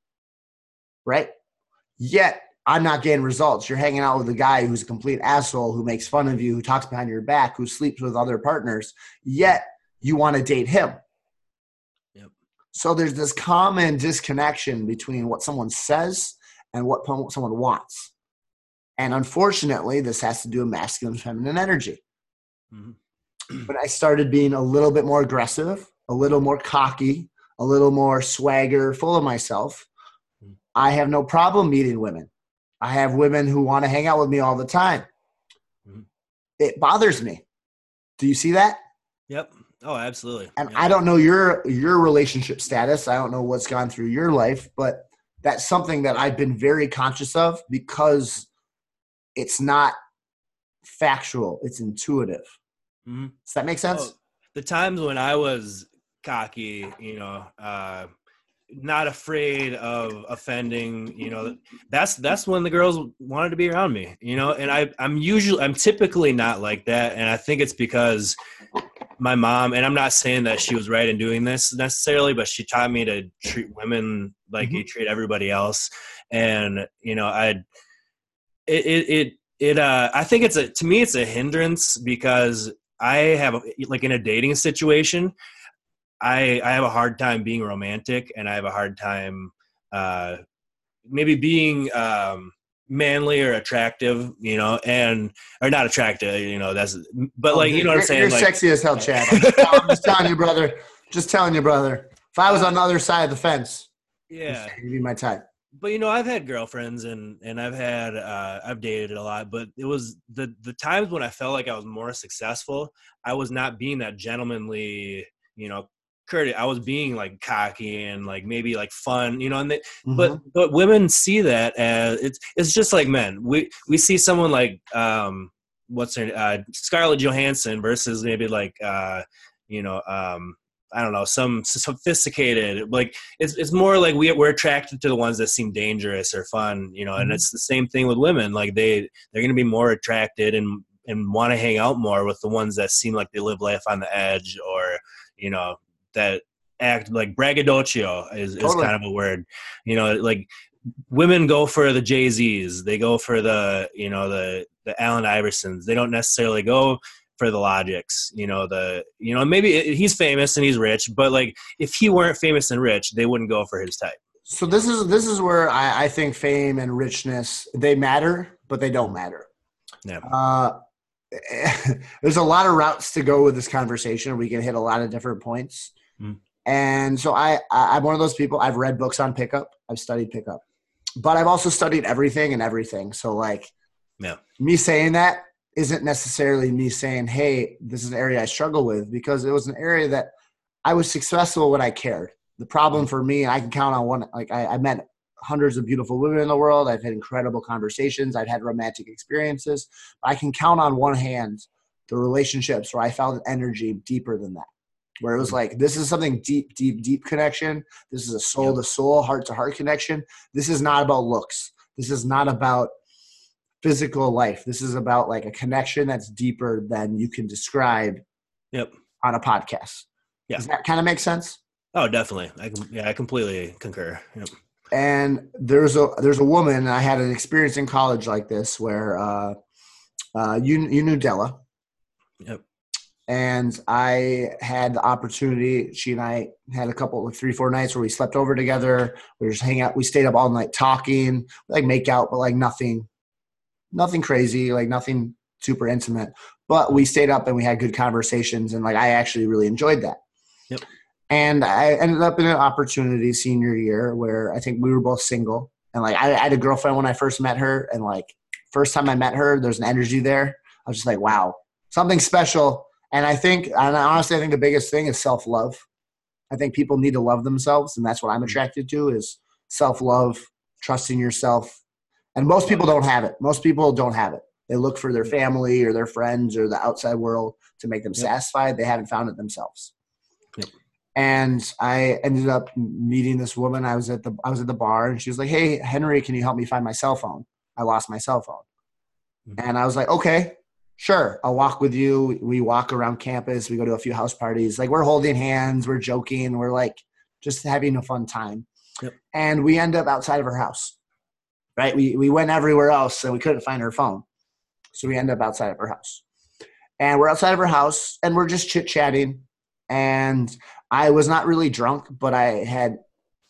right? Yet I'm not getting results. You're hanging out with a guy who's a complete asshole, who makes fun of you, who talks behind your back, who sleeps with other partners, yet you want to date him.
Yep.
So there's this common disconnection between what someone says and what someone wants. And unfortunately, this has to do with masculine and feminine energy. Mm-hmm. When I started being a little bit more aggressive, a little more cocky, a little more swagger, full of myself, mm-hmm. I have no problem meeting women. I have women who want to hang out with me all the time. Mm-hmm. It bothers me. Do you see that?
Yep. Oh, absolutely.
And
yep.
I don't know your your relationship status. I don't know what's gone through your life, but that's something that I've been very conscious of because it's not factual. It's intuitive. Mm-hmm. Does that make sense?
Oh, the times when I was cocky, you know, uh, not afraid of offending, you know, that's that's when the girls wanted to be around me, you know, and I, I'm usually, I'm typically not like that. And I think it's because my mom, and I'm not saying that she was right in doing this necessarily, but she taught me to treat women like mm-hmm. you treat everybody else. And, you know, I'd, it, it, it, it uh, I think it's a, to me, it's a hindrance because I have, like in a dating situation, I, I have a hard time being romantic, and I have a hard time uh, maybe being um, manly or attractive, you know, and or not attractive, you know. That's but oh, like you know what I'm saying.
You're
like,
sexy as hell, Chad. I'm just, I'm just telling you, brother. Just telling you, brother. If I was on the other side of the fence,
yeah,
you'd be my type.
But you know, I've had girlfriends and and I've had uh, I've dated a lot, but it was the the times when I felt like I was more successful. I was not being that gentlemanly, you know, Kurt, I was being like cocky and like maybe like fun, you know, and they,
Mm-hmm.
but but women see that as it's it's just like men. We we see someone like um what's her uh, Scarlett Johansson versus maybe like uh you know um I don't know, some sophisticated, like it's it's more like we we're attracted to the ones that seem dangerous or fun, you know, and
Mm-hmm.
it's the same thing with women. Like they they're going to be more attracted and and want to hang out more with the ones that seem like they live life on the edge, or you know, that act like braggadocio is, is
Totally.
kind of a word, you know, like women go for the Jay-Z's, they go for the, you know, the, the Allen Iversons. They don't necessarily go for the Logics, you know, the, you know, maybe he's famous and he's rich, but like if he weren't famous and rich, they wouldn't go for his type.
So this is, this is where I, I think fame and richness, they matter, but they don't matter.
Yeah.
Uh, there's a lot of routes to go with this conversation. We can hit a lot of different points. Mm. And so I, I, I'm one of those people. I've read books on pickup. I've studied pickup, but I've also studied everything and everything. So like
yeah.
me saying that isn't necessarily me saying, hey, this is an area I struggle with, because it was an area that I was successful when I cared. The problem mm. for me, I can count on one, like I, I met hundreds of beautiful women in the world. I've had incredible conversations. I've had romantic experiences. I can count on one hand the relationships where I felt an energy deeper than that, where it was like, this is something deep, deep, deep connection. This is a soul to soul, heart to heart connection. This is not about looks. This is not about physical life. This is about like a connection that's deeper than you can describe
yep.
on a podcast.
Yeah.
Does that kind of make sense?
Oh, definitely. I yeah, I completely concur. Yep.
And there's a there's a woman, and I had an experience in college like this where uh, uh, you you knew Della.
Yep.
And I had the opportunity. She and I had a couple, like three, four nights where we slept over together. We were just hanging out. We stayed up all night talking, like make out, but like nothing, nothing crazy, like nothing super intimate. But we stayed up and we had good conversations, and like I actually really enjoyed that.
Yep.
And I ended up in an opportunity senior year where I think we were both single. And like I, I had a girlfriend when I first met her. And like first time I met her, there's an energy there. I was just like, wow, something special. And I think, and I honestly, I think the biggest thing is self-love. I think people need to love themselves. And that's what I'm attracted to is self-love, trusting yourself. And most people don't have it. Most people don't have it. They look for their family or their friends or the outside world to make them yep. satisfied. They haven't found it themselves. Yep. And I ended up meeting this woman. I was at the I was at the bar, and she was like, "Hey, Henry, can you help me find my cell phone? I lost my cell phone." Mm-hmm. And I was like, "Okay, sure. I'll walk with you." We walk around campus. We go to a few house parties. Like we're holding hands, we're joking, we're like just having a fun time. Yep. And we end up outside of her house. Right? We we went everywhere else, and we couldn't find her phone. So we end up outside of her house. And we're outside of her house, and we're just chit-chatting. And I was not really drunk, but I had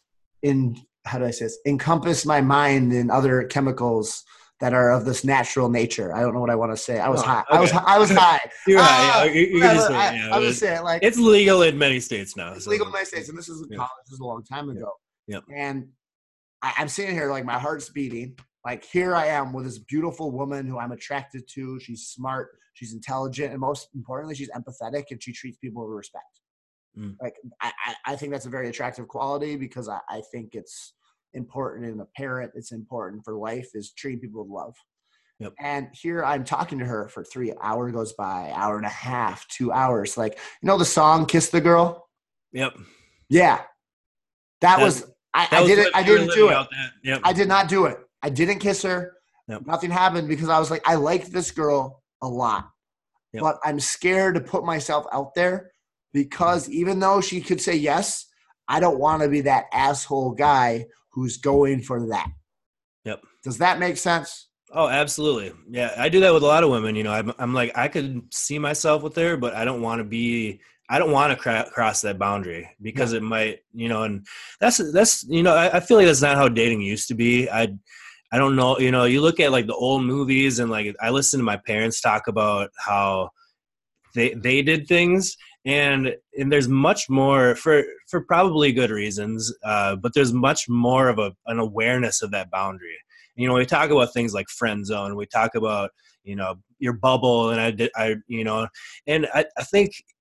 in how do I say this? encompassed my mind in other chemicals that are of this natural nature. I don't know what I want to say. I was oh, high. Okay. I was I was high.
You're high. Uh, yeah. you, you can just say,
I,
yeah,
I was saying like
it's legal in many states now.
It's
so.
legal in many states, and this is yeah. college. This is a long time ago.
Yep.
And I, I'm sitting here like my heart's beating. Like here I am with this beautiful woman who I'm attracted to. She's smart. She's intelligent, and most importantly, she's empathetic, and she treats people with respect. Mm. Like I, I think that's a very attractive quality because I, I think it's important in a parent. It's important for life is treating people with love. Yep. And here I'm talking to her for three hours goes by, hour and a half, two hours. Like, you know, the song Kiss the Girl.
Yep.
Yeah. That, that was, I, I didn't, I didn't do it.
Yep.
I did not do it. I didn't kiss her.
Yep.
Nothing happened because I was like, I like this girl a lot, yep. but I'm scared to put myself out there. Because even though she could say yes, I don't want to be that asshole guy who's going for that.
Yep.
Does that make sense?
Oh, absolutely. Yeah, I do that with a lot of women. You know, I'm, I'm like, I could see myself with her, but I don't want to be – I don't want to cra- cross that boundary because yeah. it might – you know, and that's – that's you know, I, I feel like that's not how dating used to be. I I don't know. You know, you look at, like, the old movies and, like, I listen to my parents talk about how they they did things – And and there's much more for for probably good reasons, uh, but there's much more of a an awareness of that boundary. You know, we talk about things like friend zone. We talk about you know your bubble, and I did I you know, and I, I think it,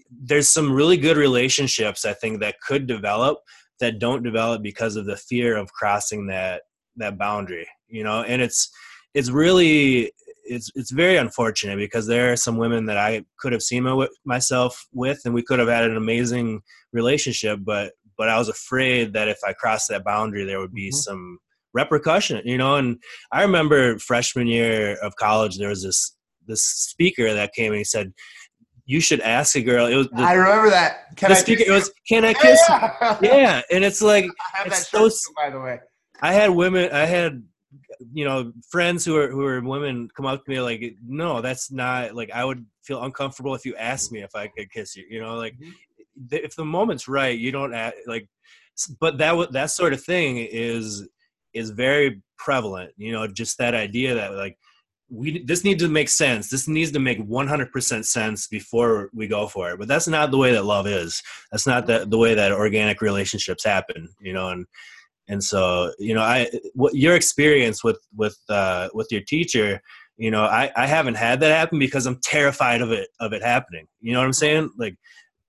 there's some really good relationships, I think, that could develop that don't develop because of the fear of crossing that, that boundary, you know? And it's, it's really, it's, it's very unfortunate because there are some women that I could have seen my, myself with, and we could have had an amazing relationship, but, but I was afraid that if I crossed that boundary, there would be mm-hmm. some repercussion, you know? And I remember freshman year of college, there was this, this speaker that came and he said, you should ask a girl. It was the,
I remember that.
Can the I speaker, it was, can I kiss yeah. you? Yeah. And it's like,
I have
it's
that shirt so, by the way.
I had women, I had, you know, friends who are, who are women come up to me like, no, that's not, like, I would feel uncomfortable if you asked me if I could kiss you, you know, like mm-hmm. if the moment's right, you don't act, like, but that, that sort of thing is, is very prevalent, you know, just that idea that like, we, this needs to make sense. This needs to make one hundred percent sense before we go for it. But that's not the way that love is. That's not the, the way that organic relationships happen, you know? And, and so, you know, I, what your experience with, with, uh, with your teacher, you know, I, I haven't had that happen because I'm terrified of it, of it happening. You know what I'm saying? Like,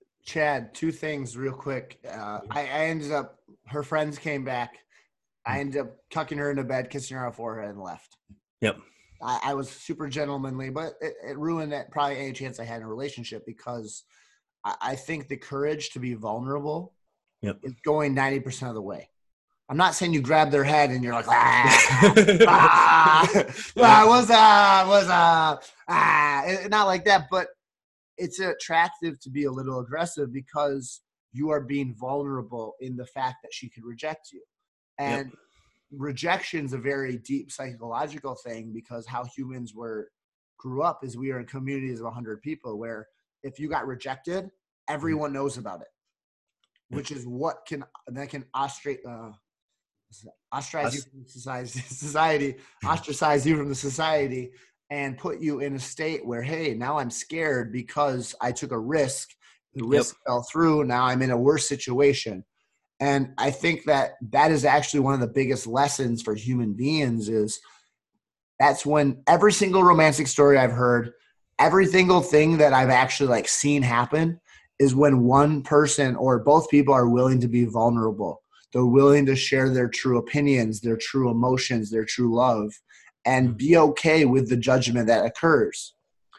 Chad, two things real quick. Uh, I, I ended up, her friends came back. I ended up tucking her into bed, kissing her on the forehead, and left.
Yep.
I, I was super gentlemanly, but it, it ruined that probably any chance I had in a relationship because I, I think the courage to be vulnerable
yep.
is going ninety percent of the way. I'm not saying you grab their head and you're like, ah, ah, ah what's up, what's up, ah, it, not like that, but it's attractive to be a little aggressive because you are being vulnerable in the fact that she could reject you. And yep. rejection is a very deep psychological thing because how humans were grew up is we are in communities of one hundred people where if you got rejected, everyone knows about it, which is what can that can ostrate, uh, ostracize you from society, society, ostracize you from the society, and put you in a state where, hey, now I'm scared because I took a risk. The risk yep. fell through. Now I'm in a worse situation. And I think that that is actually one of the biggest lessons for human beings is that's when every single romantic story I've heard, every single thing that I've actually like seen happen is when one person or both people are willing to be vulnerable. They're willing to share their true opinions, their true emotions, their true love, and be okay with the judgment that occurs.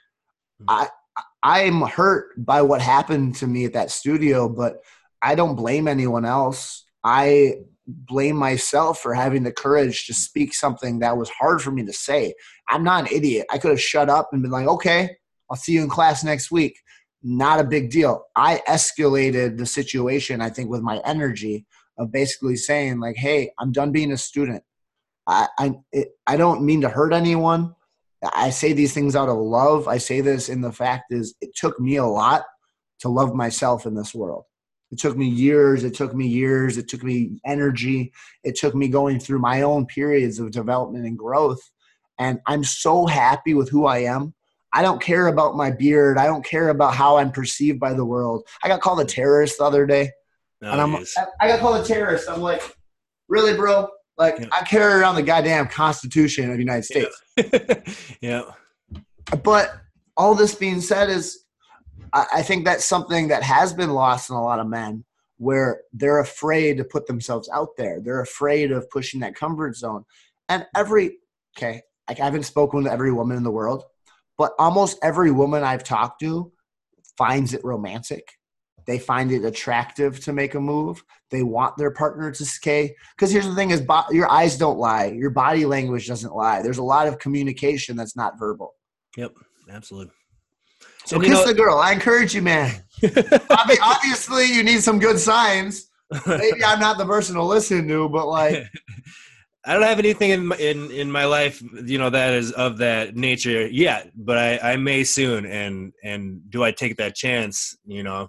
I I'm hurt by what happened to me at that studio, but I don't blame anyone else. I blame myself for having the courage to speak something that was hard for me to say. I'm not an idiot. I could have shut up and been like, okay, I'll see you in class next week. Not a big deal. I escalated the situation, I think, with my energy of basically saying like, hey, I'm done being a student. I I, it, I don't mean to hurt anyone. I say these things out of love. I say this in the fact is it took me a lot to love myself in this world. It took me years. It took me years. It took me energy. It took me going through my own periods of development and growth. And I'm so happy with who I am. I don't care about my beard. I don't care about how I'm perceived by the world. I got called a terrorist the other day.
Oh,
and I'm,
yes.
I got called a terrorist. I'm like, really, bro? Like, yeah. I carry around the goddamn Constitution of the United States.
Yeah.
yeah. But all this being said is, I think that's something that has been lost in a lot of men where they're afraid to put themselves out there. They're afraid of pushing that comfort zone. And every, okay, I haven't spoken to every woman in the world, but almost every woman I've talked to finds it romantic. They find it attractive to make a move. They want their partner to stay. Because here's the thing is bo- your eyes don't lie. Your body language doesn't lie. There's a lot of communication that's not verbal.
Yep, absolutely.
So and kiss know, the girl. I encourage you, man. I mean, obviously, you need some good signs. Maybe I'm not the person to listen to, but like,
I don't have anything in my, in in my life, you know, that is of that nature yet. But I, I may soon. And and do I take that chance? You know,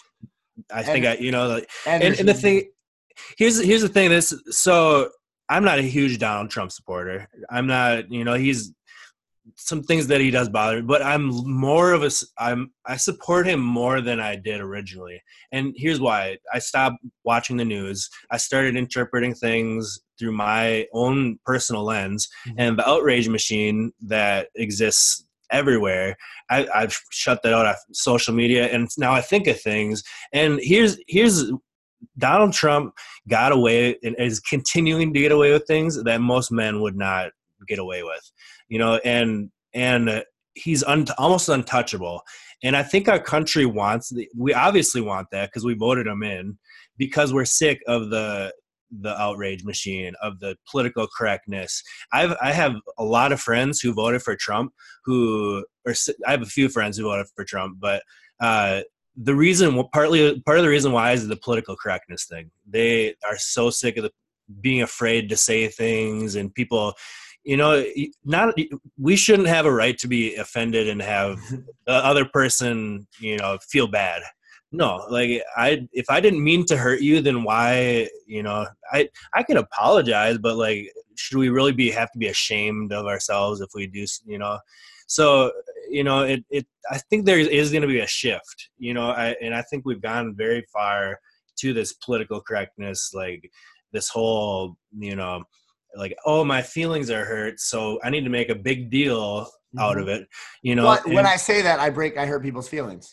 I think and, I, you know, like, and, and the thing here's here's the thing. This so I'm not a huge Donald Trump supporter. I'm not. You know, he's. Some things that he does bother me, but I'm more of a, I'm, I support him more than I did originally. And here's why. I stopped watching the news. I started interpreting things through my own personal lens, mm-hmm. and the outrage machine that exists everywhere. I, I've shut that out of social media, and now I think of things. And here's here's Donald Trump got away and is continuing to get away with things that most men would not get away with, you know, and and he's un, almost untouchable. And I think our country wants, we obviously want that because we voted him in, because we're sick of the the outrage machine, of the political correctness. I've I have a lot of friends who voted for Trump who, or I have a few friends who voted for Trump, but uh, the reason, partly part of the reason why is the political correctness thing. They are so sick of the, being afraid to say things, and people, you know, not, we shouldn't have a right to be offended and have the other person, you know, feel bad. No, like I, if I didn't mean to hurt you, then why, you know, I, I can apologize, but like, should we really be, have to be ashamed of ourselves if we do, you know? So, you know, it, it, I think there is going to be a shift, you know, I, and I think we've gone very far to this political correctness, like this whole, you know, like, oh, my feelings are hurt, so I need to make a big deal out mm-hmm. of it, you know.
But
and,
when I say that, I break, I hurt people's feelings.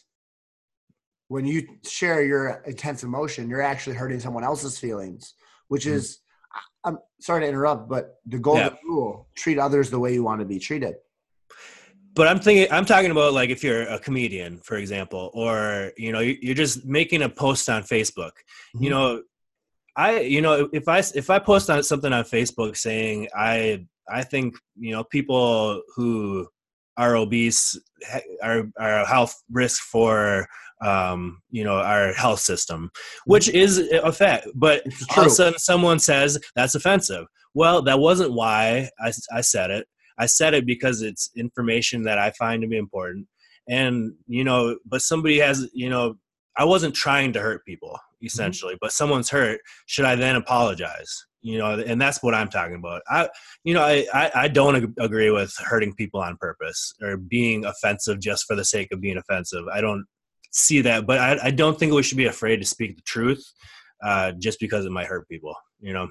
When you share your intense emotion, you're actually hurting someone else's feelings, which mm-hmm. is, I'm sorry to interrupt, but the golden yeah. rule, treat others the way you want to be treated.
But I'm thinking, I'm talking about like if you're a comedian, for example, or, you know, you're just making a post on Facebook, mm-hmm. you know, I, you know, if I, if I post on something on Facebook saying, I, I think, you know, people who are obese are, are a health risk for, um, you know, our health system, which is a fact, but all of a sudden someone says that's offensive. Well, that wasn't why I, I said it. I said it because it's information that I find to be important. And, you know, but somebody has, you know, I wasn't trying to hurt people essentially, mm-hmm. but someone's hurt. Should I then apologize? You know, and that's what I'm talking about. I, you know, I, I, I don't ag- agree with hurting people on purpose or being offensive just for the sake of being offensive. I don't see that, but I, I don't think we should be afraid to speak the truth uh, just because it might hurt people, you know?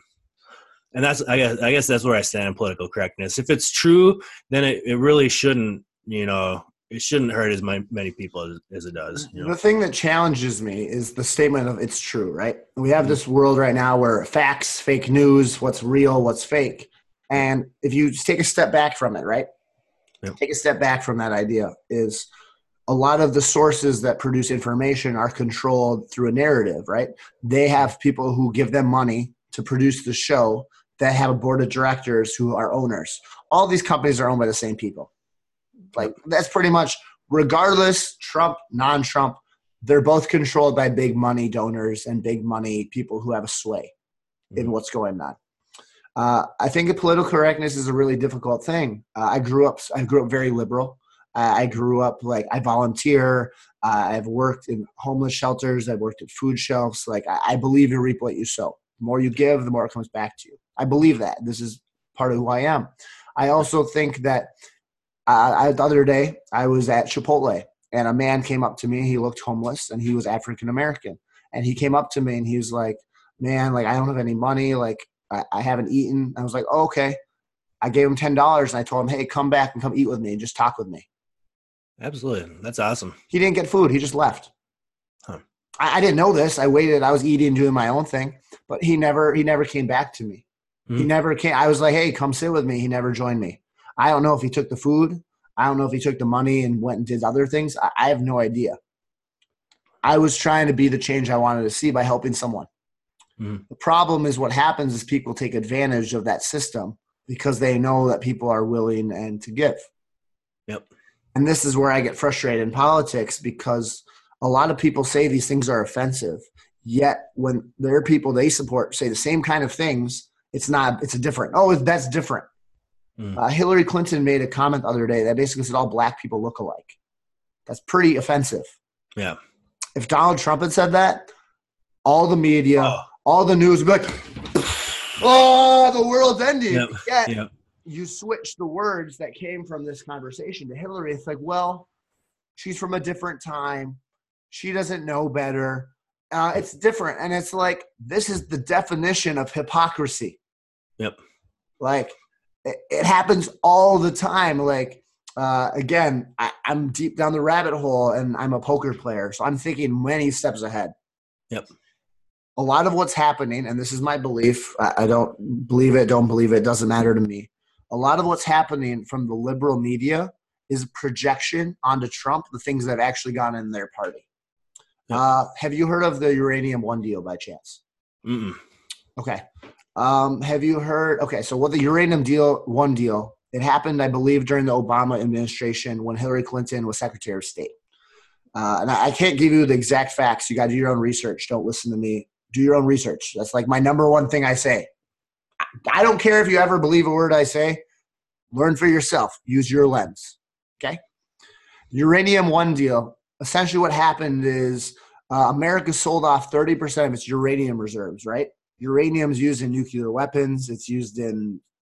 And that's, I guess, I guess that's where I stand in political correctness. If it's true, then it, it really shouldn't, you know, it shouldn't hurt as many, many people as, as it does. You know?
The thing that challenges me is the statement of it's true, right? We have this world right now where facts, fake news, what's real, what's fake. And if you just take a step back from it, right? Yep. Take a step back from that idea is a lot of the sources that produce information are controlled through a narrative, right? They have people who give them money to produce the show that have a board of directors who are owners. All these companies are owned by the same people. Like that's pretty much, regardless, Trump, non-Trump, they're both controlled by big money donors and big money people who have a sway mm-hmm. in what's going on. Uh, I think political correctness is a really difficult thing. Uh, I grew up, I grew up very liberal. Uh, I grew up like I volunteer. Uh, I've worked in homeless shelters. I've worked at food shelves. Like I, I believe you reap what you sow. The more you give, the more it comes back to you. I believe that. This is part of who I am. I also think that uh, I, the other day I was at Chipotle and a man came up to me. He looked homeless and he was African-American. And he came up to me and he was like, man, like I don't have any money. Like I, I haven't eaten. I was like, oh, okay. I gave him ten dollars and I told him, hey, come back and come eat with me and just talk with me.
Absolutely. That's awesome.
He didn't get food. He just left.
Huh.
I, I didn't know this. I waited. I was eating, doing my own thing, but he never, he never came back to me. Mm-hmm. He never came. I was like, hey, come sit with me. He never joined me. I don't know if he took the food. I don't know if he took the money and went and did other things. I, I have no idea. I was trying to be the change I wanted to see by helping someone. Mm-hmm. The problem is what happens is people take advantage of that system because they know that people are willing and to give.
Yep.
And this is where I get frustrated in politics because a lot of people say these things are offensive. Yet when there are people they support say the same kind of things, it's not, it's a different, oh, that's different. Mm. Uh, Hillary Clinton made a comment the other day that basically said all black people look alike. That's pretty offensive.
Yeah.
If Donald Trump had said that, all the media, oh. all the news would be like, oh, the world's ending.
Yep.
Yet,
yep.
you switch the words that came from this conversation to Hillary. It's like, well, she's from a different time. She doesn't know better. Uh, it's different. And it's like, this is the definition of hypocrisy.
Yep.
Like, it, it happens all the time. Like, uh, again, I, I'm deep down the rabbit hole, and I'm a poker player, so I'm thinking many steps ahead.
Yep.
A lot of what's happening, and this is my belief, I, I don't believe it, don't believe it, doesn't matter to me. A lot of what's happening from the liberal media is a projection onto Trump, the things that have actually gone in their party. Yep. Uh, have you heard of the Uranium One deal by chance?
Mm-mm.
Okay. Um, have you heard? Okay, so what the Uranium deal, One deal, it happened, I believe, during the Obama administration when Hillary Clinton was Secretary of State. Uh, and I, I can't give you the exact facts. You got to do your own research. Don't listen to me. Do your own research. That's like my number one thing I say. I, I don't care if you ever believe a word I say. Learn for yourself. Use your lens. Okay? Uranium One deal. Essentially what happened is uh, America sold off thirty percent of its uranium reserves, right? Uranium is used in nuclear weapons. It's used in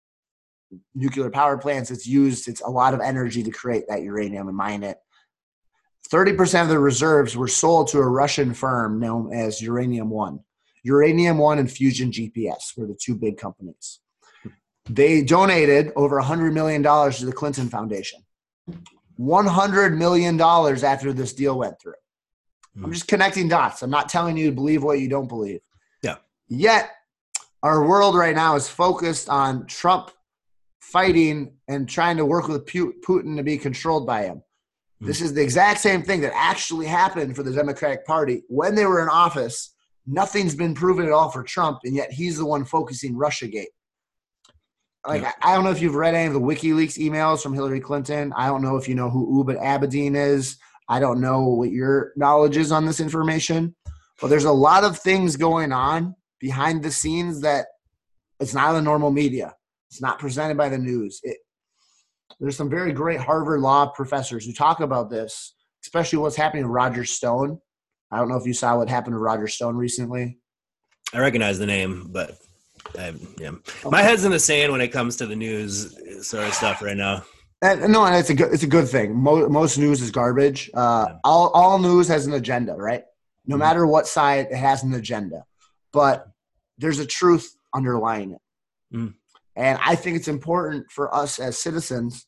nuclear power plants. It's used, it's a lot of energy to create that uranium and mine it. thirty percent of the reserves were sold to a Russian firm known as Uranium One. Uranium One and Fusion G P S were the two big companies. They donated over one hundred million dollars to the Clinton Foundation. one hundred million dollars after this deal went through. I'm just connecting dots. I'm not telling you to believe what you don't believe.
Yeah.
Yet, our world right now is focused on Trump fighting and trying to work with Putin to be controlled by him. Mm-hmm. This is the exact same thing that actually happened for the Democratic Party when they were in office. Nothing's been proven at all for Trump, and yet he's the one focusing Russiagate. Like, yeah. I, I don't know if you've read any of the WikiLeaks emails from Hillary Clinton. I don't know if you know who Ubud Abedin is. I don't know what your knowledge is on this information. But there's a lot of things going on behind the scenes that it's not in the normal media. It's not presented by the news. It, there's some very great Harvard law professors who talk about this, especially what's happening to Roger Stone. I don't know if you saw what happened to Roger Stone recently.
I recognize the name, but I, yeah, okay. My head's in the sand when it comes to the news sort of stuff right now.
And, no, and it's a good, it's a good thing. Most, most news is garbage. Uh, yeah. All all news has an agenda, right? No mm-hmm. matter what side, it has an agenda. But there's a truth underlying it. Mm. And I think it's important for us as citizens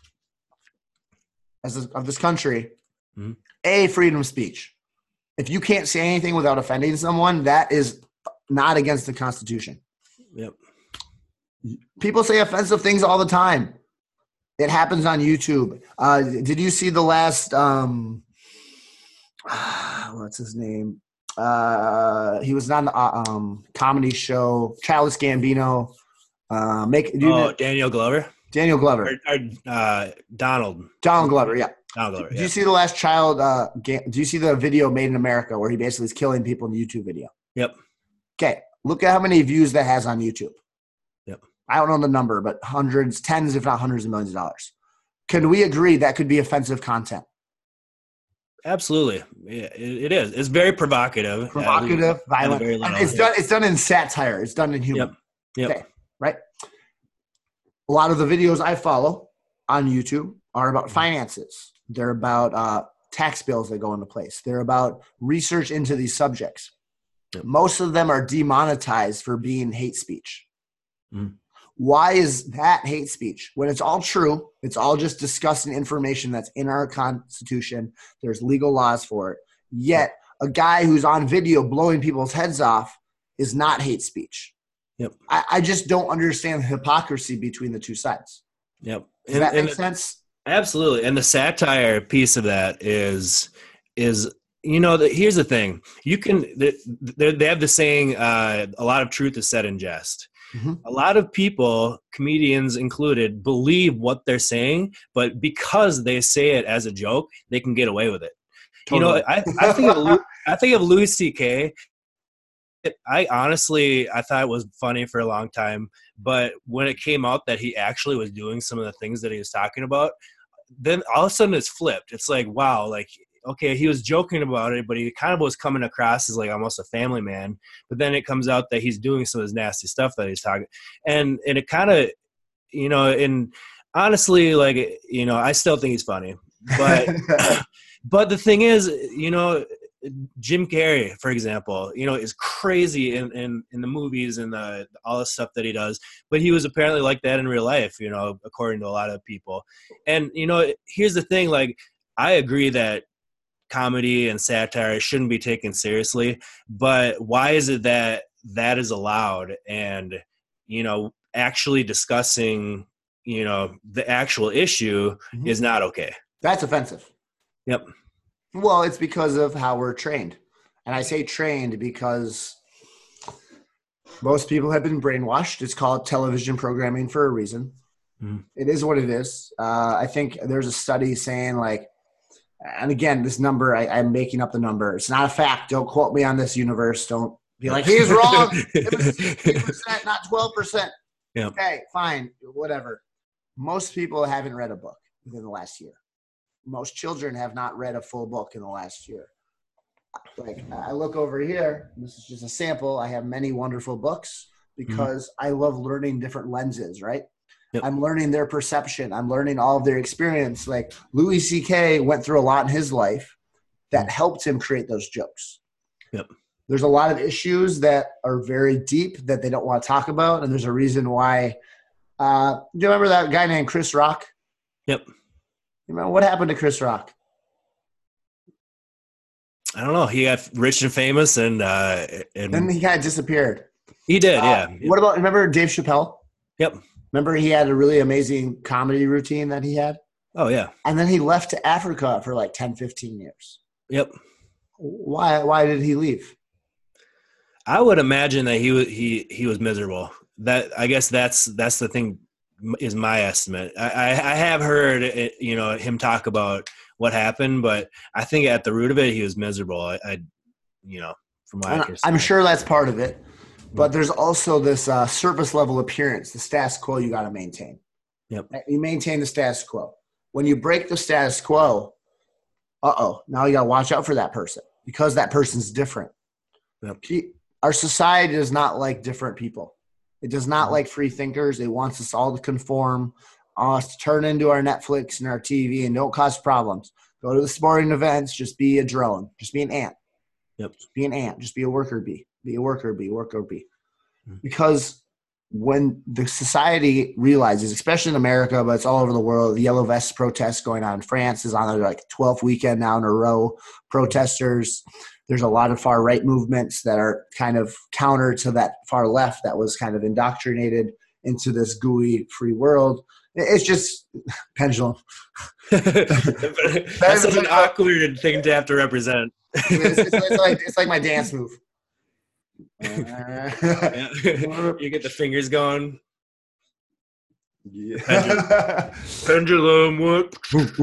as a, of this country, mm-hmm. A, freedom of speech. If you can't say anything without offending someone, that is not against the Constitution.
Yep.
People say offensive things all the time. It happens on YouTube. Uh, did you see the last um, – what's his name? Uh, he was on the uh, um, comedy show, Childish Gambino. Uh, make, do you
oh,
know?
Daniel Glover?
Daniel Glover.
Or, or uh, Donald.
Donald Glover, yeah.
Donald Glover,
Do
yeah.
you see the last child uh, – do you see the video Made in America where he basically is killing people in the YouTube video?
Yep.
Okay. Look at how many views that has on YouTube.
Yep.
I don't know the number, but hundreds, tens, if not hundreds of millions of dollars. Can we agree that could be offensive content?
Absolutely. Yeah, it, it is. It's very provocative.
Provocative, uh, violent. And it's, yeah. done, it's done in satire. It's done in humor.
Yep. Yep.
Okay, right? A lot of the videos I follow on YouTube are about finances. They're about uh, tax bills that go into place. They're about research into these subjects. Yep. Most of them are demonetized for being hate speech. Mm. Why is that hate speech? When it's all true, it's all just discussing information that's in our Constitution. There's legal laws for it. Yet a guy who's on video blowing people's heads off is not hate speech.
Yep.
I, I just don't understand the hypocrisy between the two sides.
Yep.
Does
and,
that make
and
sense?
Absolutely. And the satire piece of that is is – you know, the, here's the thing. You can they, they have the saying, uh, a lot of truth is said in jest. Mm-hmm. A lot of people, comedians included, believe what they're saying, but because they say it as a joke, they can get away with it. Totally. You know, I, I think of I think of Louis C K. I honestly, I thought it was funny for a long time, but when it came out that he actually was doing some of the things that he was talking about, then all of a sudden it's flipped. It's like, wow, like, okay, he was joking about it, but he kind of was coming across as like almost a family man. But then it comes out that he's doing some of his nasty stuff that he's talking. And and it kind of, you know, and honestly, like, you know, I still think he's funny. But but the thing is, you know, Jim Carrey, for example, you know, is crazy in, in, in the movies and the all the stuff that he does, but he was apparently like that in real life, you know, according to a lot of people. And, you know, here's the thing, like, I agree that comedy and satire shouldn't be taken seriously, but why is it that that is allowed? And, you know, actually discussing, you know, the actual issue mm-hmm. is not okay.
That's offensive.
Yep.
Well, it's because of how we're trained. And I say trained because most people have been brainwashed. It's called television programming for a reason. Mm. It is what it is. Uh, I think there's a study saying like, and again, this number, I, I'm making up the number. It's not a fact. Don't quote me on this, universe. Don't be like, he's wrong. It was sixteen percent, not twelve percent.
Yeah.
Okay, fine, whatever. Most people haven't read a book within the last year. Most children have not read a full book in the last year. Like I look over here, this is just a sample. I have many wonderful books because mm-hmm. I love learning different lenses, right? Yep. I'm learning their perception. I'm learning all of their experience. Like Louis C K went through a lot in his life that mm-hmm. helped him create those jokes.
Yep.
There's a lot of issues that are very deep that they don't want to talk about. And there's a reason why. Uh, do you remember that guy named Chris Rock?
Yep.
You know, what happened to Chris Rock?
I don't know. He got rich and famous, and uh, and
then he kind of disappeared.
He did,
uh,
yeah.
What about remember Dave Chappelle?
Yep.
Remember he had a really amazing comedy routine that he had?
Oh yeah.
And then he left to Africa for like ten, fifteen years.
Yep.
Why? Why did he leave?
I would imagine that he was he he was miserable. That I guess that's that's the thing. Is my estimate. I, I, I have heard it, you know, him talk about what happened, but I think at the root of it, he was miserable. I, I you know, from my
understanding. I'm sure that's part of it, but there's also this uh, surface level appearance, the status quo you got to maintain.
Yep.
You maintain the status quo. When you break the status quo, uh-oh, now you got to watch out for that person because that person's different.
Yep.
Our society does not like different people. It does not like free thinkers. It wants us all to conform, us to turn into our Netflix and our T V and don't cause problems. Go to the sporting events. Just be a drone. Just be an ant.
Yep.
Just be an ant. Just be a worker bee. Be a worker bee. Worker bee. Because when the society realizes, especially in America, but it's all over the world, the Yellow Vest protests going on in France is on their like twelfth weekend now in a row. Protesters. There's a lot of far right movements that are kind of counter to that far left that was kind of indoctrinated into this gooey free world. It's just pendulum.
That's an awkward thing to have to represent.
it's, it's, it's, like, it's like my dance move.
Yeah. You get the fingers going.
Yeah.
Pendulum. What?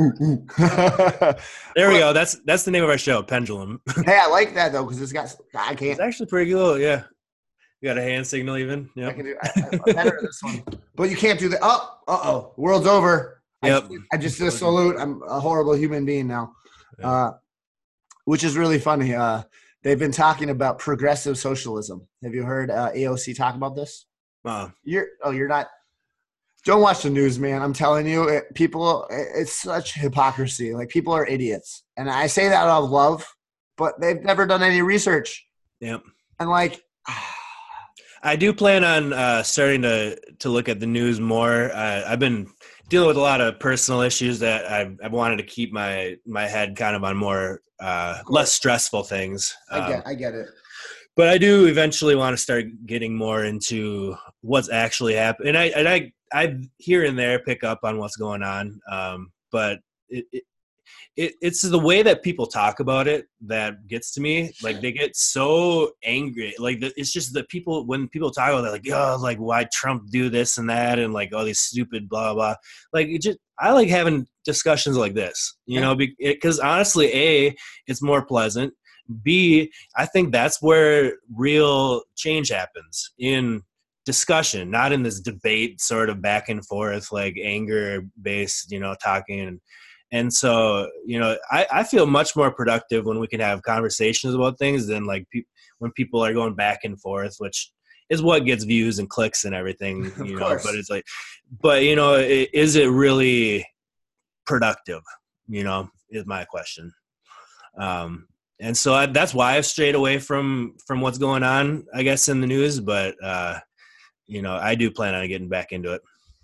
There we go. That's that's the name of our show, Pendulum.
Hey, I like that though because it's got. I can't.
It's actually pretty cool. Yeah. You got a hand signal even. Yeah.
I can do. I, I'm better at this one. But you can't do that. Oh, uh oh, world's over.
Yep.
I, I just did a salute. I'm a horrible human being now, yeah. uh, which is really funny. Uh, they've been talking about progressive socialism. Have you heard uh, A O C talk about this?
Uh,
you're oh, you're not. Don't watch the news, man. I'm telling you, it, people, it, it's such hypocrisy. Like, people are idiots. And I say that out of love, but they've never done any research.
Yep.
And, like,
I do plan on uh, starting to, to look at the news more. Uh, I've been dealing with a lot of personal issues that I've, I've wanted to keep my, my head kind of on more uh, less stressful things.
I
um,
get, I get it.
But I do eventually want to start getting more into what's actually happening. And I, and I, I here and there pick up on what's going on. Um, but it, it, it, it's the way that people talk about it that gets to me. Like, they get so angry. Like, the, it's just that people, when people talk about it, like, oh, like, why Trump do this and that, and like all these stupid blah, blah. Like, it just, I like having discussions like this, you know, because honestly, A, it's more pleasant. B, I think that's where real change happens, in discussion, not in this debate sort of back and forth, like anger based, you know, talking. And, and so, you know, I, I feel much more productive when we can have conversations about things than like pe- when people are going back and forth, which is what gets views and clicks and everything, you know, but it's like, but you know, it, is it really productive, you know, is my question. Um, and so I, that's why I've strayed away from from what's going on, I guess, in the news. But uh, you know, I do plan on getting back into it.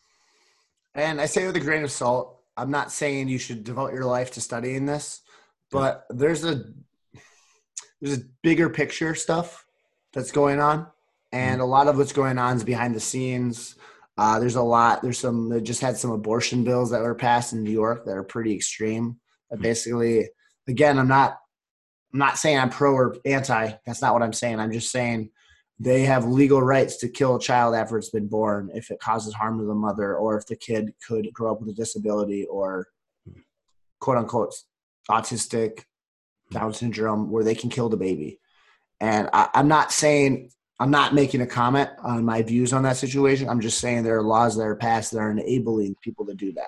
And I say with a grain of salt, I'm not saying you should devote your life to studying this, but there's a there's a bigger picture stuff that's going on, and a lot of what's going on is behind the scenes. Uh, there's a lot. There's some. They just had some abortion bills that were passed in New York that are pretty extreme. That basically, again, I'm not. I'm not saying I'm pro or anti. That's not what I'm saying. I'm just saying they have legal rights to kill a child after it's been born if it causes harm to the mother, or if the kid could grow up with a disability or quote unquote autistic, Down syndrome, where they can kill the baby. And I, I'm not saying, I'm not making a comment on my views on that situation. I'm just saying there are laws that are passed that are enabling people to do that.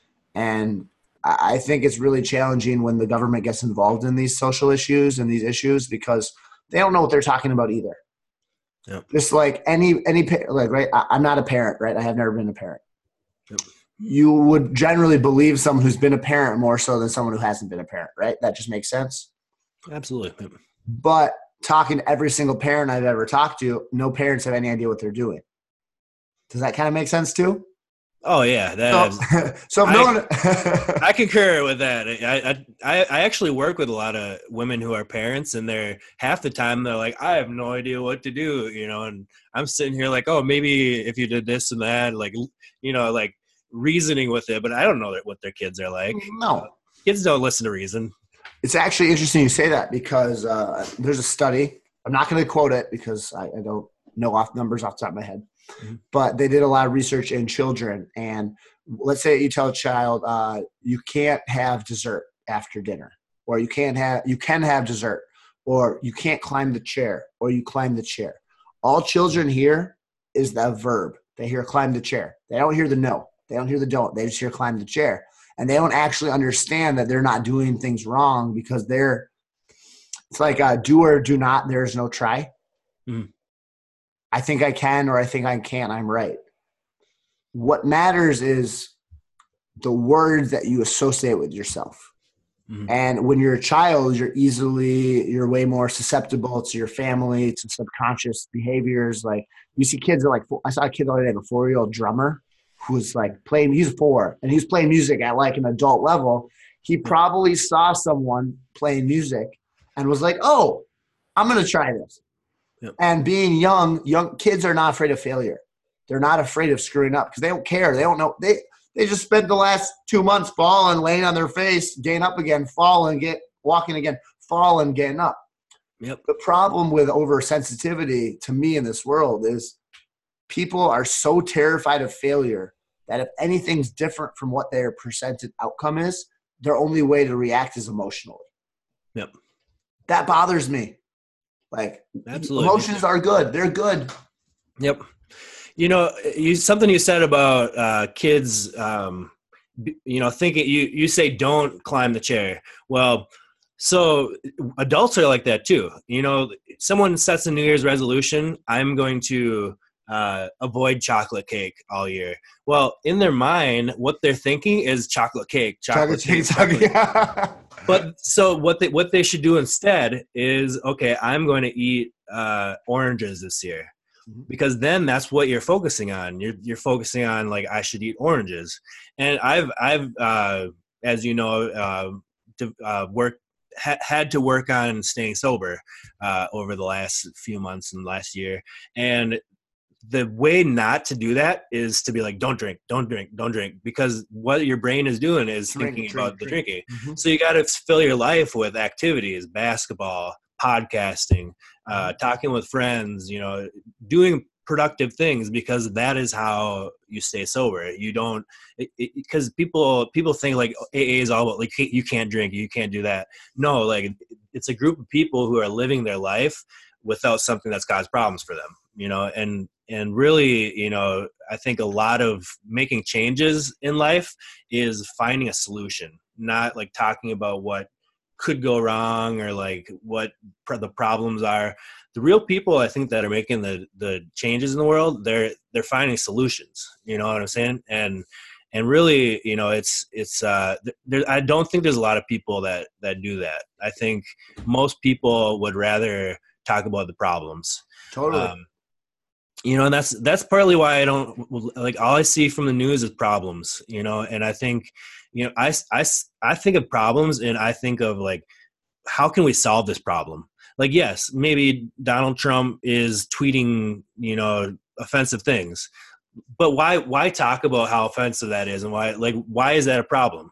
And I think it's really challenging when the government gets involved in these social issues and these issues because they don't know what they're talking about either.
Yep.
Just like any, any, like, right. I, I'm not a parent, right? I have never been a parent.
Yep.
You would generally believe someone who's been a parent more so than someone who hasn't been a parent, right? That just makes sense.
Absolutely. Yep.
But talking to every single parent I've ever talked to, no parents have any idea what they're doing. Does that kind of make sense too?
Oh yeah, that.
So, so if no
I,
one,
I concur with that. I, I I actually work with a lot of women who are parents, and they're half the time they're like, I have no idea what to do, you know. And I'm sitting here like, oh, maybe if you did this and that, like, you know, like reasoning with it, but I don't know what their kids are like.
No,
uh, kids don't listen to reason.
It's actually interesting you say that because uh, there's a study. I'm not going to quote it because I, I don't know off numbers off the top of my head. Mm-hmm. But they did a lot of research in children. And let's say you tell a child uh, you can't have dessert after dinner, or you can't have you can have dessert, or you can't climb the chair, or you climb the chair. All children hear is the verb. They hear climb the chair. They don't hear the no. They don't hear the don't. They just hear climb the chair. And they don't actually understand that they're not doing things wrong because they're – it's like uh, do or do not, there's no try. Mm-hmm. I think I can or I think I can't, I'm right. What matters is the words that you associate with yourself. Mm-hmm. And when you're a child, you're easily – you're way more susceptible to your family, to subconscious behaviors. Like you see kids that like – I saw a kid the other day, a four-year-old drummer – who was like playing, he's four, and he's playing music at like an adult level. He probably saw someone playing music and was like, oh, I'm going to try this. Yep. And being young, young kids are not afraid of failure. They're not afraid of screwing up because they don't care. They don't know. They, they just spent the last two months falling, laying on their face, getting up again, falling, get walking again, falling, getting up. Yep. The problem with oversensitivity to me in this world is people are so terrified of failure that if anything's different from what their presented outcome is, their only way to react is emotionally.
Yep.
That bothers me. Like, absolutely, emotions are good. They're good.
Yep. You know, you something you said about uh, kids, um, you know, thinking you, you say don't climb the chair. Well, so adults are like that too. You know, someone sets a New Year's resolution. I'm going to uh, avoid chocolate cake all year. Well, in their mind, what they're thinking is chocolate cake, chocolate, chocolate cake, chocolate cake. Chocolate. But so what they, what they should do instead is, okay, I'm going to eat uh, oranges this year. Because then that's what you're focusing on. You're you're focusing on like I should eat oranges, and I've I've uh, as you know uh, to, uh, work ha- had to work on staying sober uh, over the last few months and last year, and the way not to do that is to be like don't drink, don't drink, don't drink, because what your brain is doing is drink, thinking drink, about drink. the drinking. Mm-hmm. So you got to fill your life with activities, basketball, podcasting, uh, talking with friends, you know, doing productive things, because that is how you stay sober. You don't, because people, people think like A A is all about like, you can't drink, you can't do that. No, like it's a group of people who are living their life without something that's caused problems for them, you know, and, and really, you know, I think a lot of making changes in life is finding a solution, not like talking about what could go wrong or like what pr- the problems are. The real people I think that are making the the changes in the world, they're they're finding solutions. You know what I'm saying? And and really, you know, it's it's uh, there, I don't think there's a lot of people that that do that. I think most people would rather talk about the problems.
Totally.
Um, you know, and that's that's partly why I don't like all I see from the news is problems. You know, and I think, you know, I I I think of problems, and I think of like, how can we solve this problem? Like, yes, maybe Donald Trump is tweeting, you know, offensive things, but why, why talk about how offensive that is? And why, like, why is that a problem?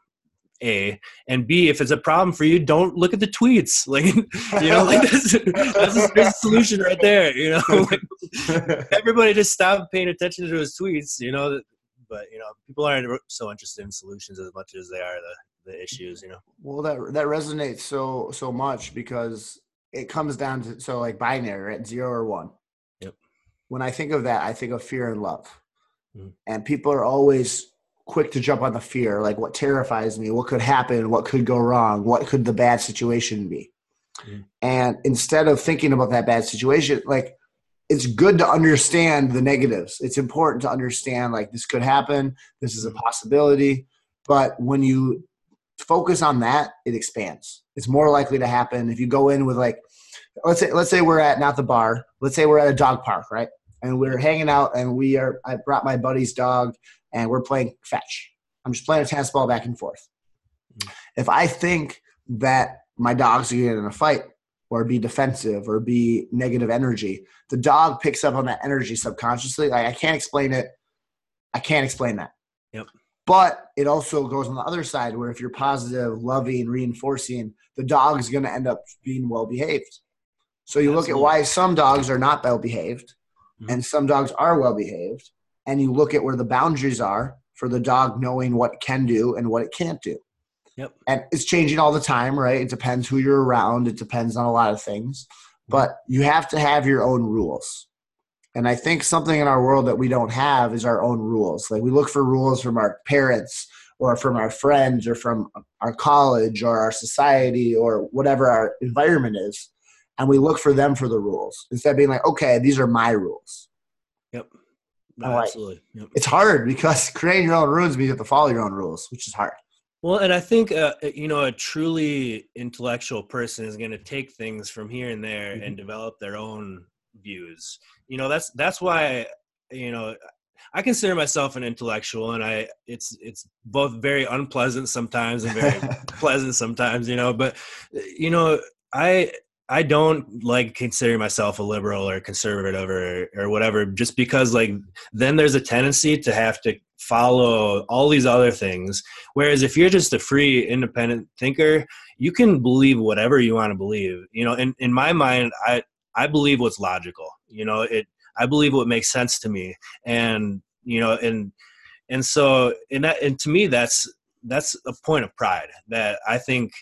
A, and B, if it's a problem for you, don't look at the tweets. Like, you know, like that's, that's a, there's a solution right there. You know, like, everybody just stop paying attention to his tweets, you know, but you know, people aren't so interested in solutions as much as they are the, the issues, you know?
Well, that, that resonates so, so much because it comes down to, so like binary, right? Zero or one.
Yep.
When I think of that, I think of fear and love.
Mm-hmm.
And people are always quick to jump on the fear, like what terrifies me, what could happen, what could go wrong, what could the bad situation be? Mm-hmm. And instead of thinking about that bad situation, like it's good to understand the negatives. It's important to understand like this could happen, this is a possibility. But when you focus on that, it expands. It's more likely to happen if you go in with like, let's say, let's say we're at not the bar. Let's say we're at a dog park, right? And we're hanging out, and we are. I brought my buddy's dog, and we're playing fetch. I'm just playing a tennis ball back and forth. Mm-hmm. If I think that my dog's going to get in a fight, or be defensive, or be negative energy, the dog picks up on that energy subconsciously. Like I can't explain it. I can't explain that.
Yep.
But it also goes on the other side where if you're positive, loving, reinforcing, the dog is going to end up being well-behaved. So you Absolutely. Look at why some dogs are not well-behaved mm-hmm. and some dogs are well-behaved, and you look at where the boundaries are for the dog knowing what it can do and what it can't do.
Yep.
And it's changing all the time, right? It depends who you're around. It depends on a lot of things. But you have to have your own rules. And I think something in our world that we don't have is our own rules. Like we look for rules from our parents or from our friends or from our college or our society or whatever our environment is. And we look for them for the rules instead of being like, okay, these are my rules.
Yep.
No, like,
absolutely. Yep.
It's hard because creating your own rules means you have to follow your own rules, which is hard.
Well, and I think, uh, you know, a truly intellectual person is going to take things from here and there mm-hmm. and develop their own views. You know, that's that's why, you know, I consider myself an intellectual, and I it's it's both very unpleasant sometimes and very pleasant sometimes, you know, but, you know, I I don't like consider myself a liberal or conservative or or whatever, just because like then there's a tendency to have to follow all these other things. Whereas if you're just a free, independent thinker, you can believe whatever you want to believe. You know, in, in my mind, I, I believe what's logical. You know, it I believe what makes sense to me. And, you know, and and so and that and to me that's that's a point of pride that I think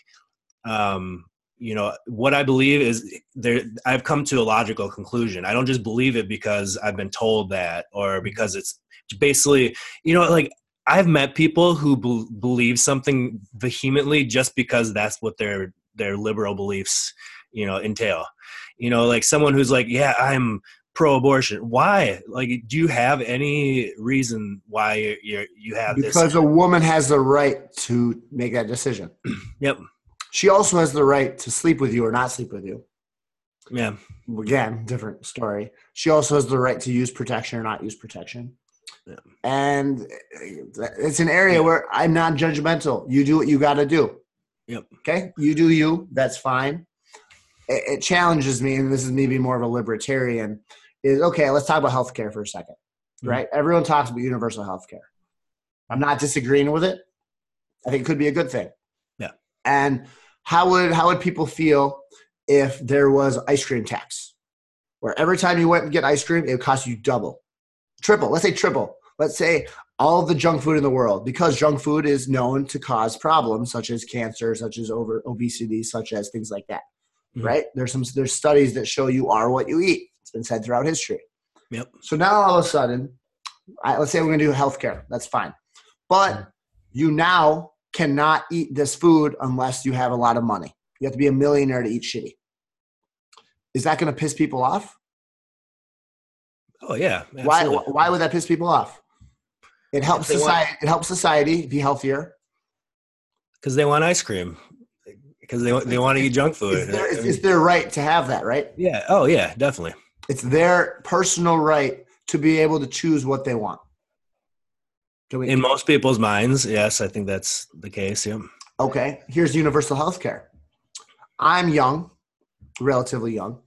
um you know, what I believe is there, I've come to a logical conclusion. I don't just believe it because I've been told that or because it's basically, you know, like I've met people who be- believe something vehemently just because that's what their, their liberal beliefs, you know, entail. You know, like someone who's like, yeah, I'm pro-abortion. Why? Like, do you have any reason why you're, you're you have
because
this?
Because a woman has the right to make that decision.
Yep.
She also has the right to sleep with you or not sleep with you.
Yeah.
Again, different story. She also has the right to use protection or not use protection. Yeah. And it's an area yeah. where I'm not judgmental. You do what you got to do.
Yep.
Okay? You do you. That's fine. It, it challenges me, and this is maybe more of a libertarian, is, okay, let's talk about healthcare for a second. Mm-hmm. Right? Everyone talks about universal healthcare. I'm not disagreeing with it. I think it could be a good thing.
Yeah.
And how would how would people feel if there was ice cream tax, where every time you went and get ice cream, it would cost you double, triple, let's say triple. Let's say all of the junk food in the world, because junk food is known to cause problems such as cancer, such as over obesity, such as things like that, mm-hmm. right? There's some there's studies that show you are what you eat. It's been said throughout history.
Yep. So
now all of a sudden, I, let's say we're going to do healthcare. That's fine. But mm-hmm. you now cannot eat this food unless you have a lot of money. You have to be a millionaire to eat shitty. Is that going to piss people off?
Oh yeah.
Absolutely. Why? Why would that piss people off? It helps society. It helps society be healthier
because they want ice cream, because they they want to eat junk food.
It's their, it's,
I mean,
it's their right to have that, right?
yeah. Oh, yeah. Definitely.
It's their personal right to be able to choose what they want.
We, In most people's minds, yes, I think that's the case. Yeah.
Okay. Here's universal health care. I'm young, relatively young.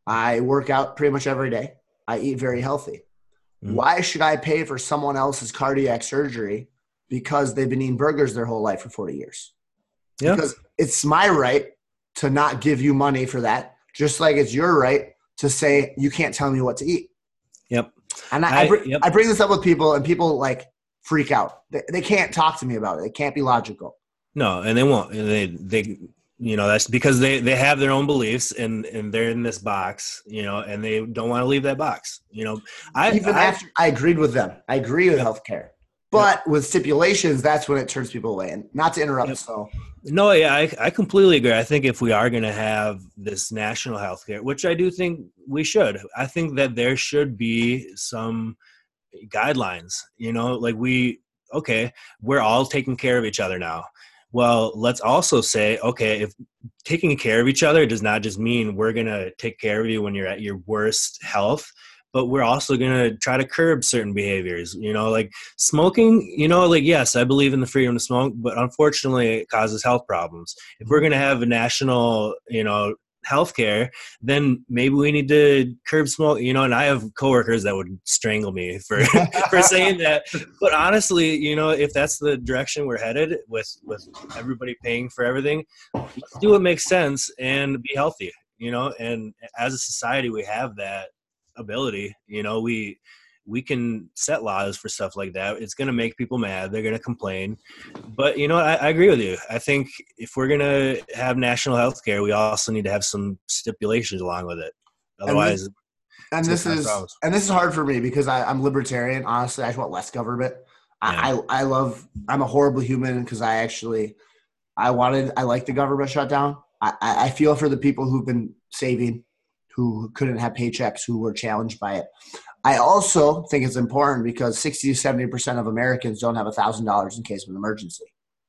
I work out pretty much every day. I eat very healthy. Mm-hmm. Why should I pay for someone else's cardiac surgery because they've been eating burgers their whole life for forty years? Yeah. Because it's my right to not give you money for that, just like it's your right to say you can't tell me what to eat.
Yep.
And I, I, I, br- yep. I bring this up with people, and people like freak out. They, they can't talk to me about it. They can't be logical.
No, and they won't. And they they you know, that's because they, they have their own beliefs, and, and they're in this box, you know, and they don't want to leave that box. You know, I
even
I,
after I agreed with them. I agree with yep. healthcare. But yep. with stipulations, that's when it turns people away. And not to interrupt, yep. so
no, yeah, I, I completely agree. I think if we are going to have this national health care, which I do think we should, I think that there should be some guidelines, you know, like we, okay, we're all taking care of each other now. Well, let's also say, okay, if taking care of each other does not just mean we're going to take care of you when you're at your worst health, but we're also going to try to curb certain behaviors, you know, like smoking, you know, like, yes, I believe in the freedom to smoke, but unfortunately it causes health problems. If we're going to have a national, you know, healthcare, then maybe we need to curb smoke, you know, and I have coworkers that would strangle me for, for saying that. But honestly, you know, if that's the direction we're headed with, with everybody paying for everything, let's do what makes sense and be healthy, you know, and as a society, we have that ability, you know, we we can set laws for stuff like that. It's going to make people mad. They're going to complain. But, you know, I, I agree with you. I think if we're going to have national health care, we also need to have some stipulations along with it. Otherwise,
and this, and this is problems. and this is hard for me because I, I'm libertarian. Honestly, I just want less government. I, yeah. I, I love – I'm a horrible human because I actually – I wanted – I like the government shutdown. I, I feel for the people who've been saving, who couldn't have paychecks, who were challenged by it. I also think it's important because sixty to seventy percent of Americans don't have one thousand dollars in case of an emergency.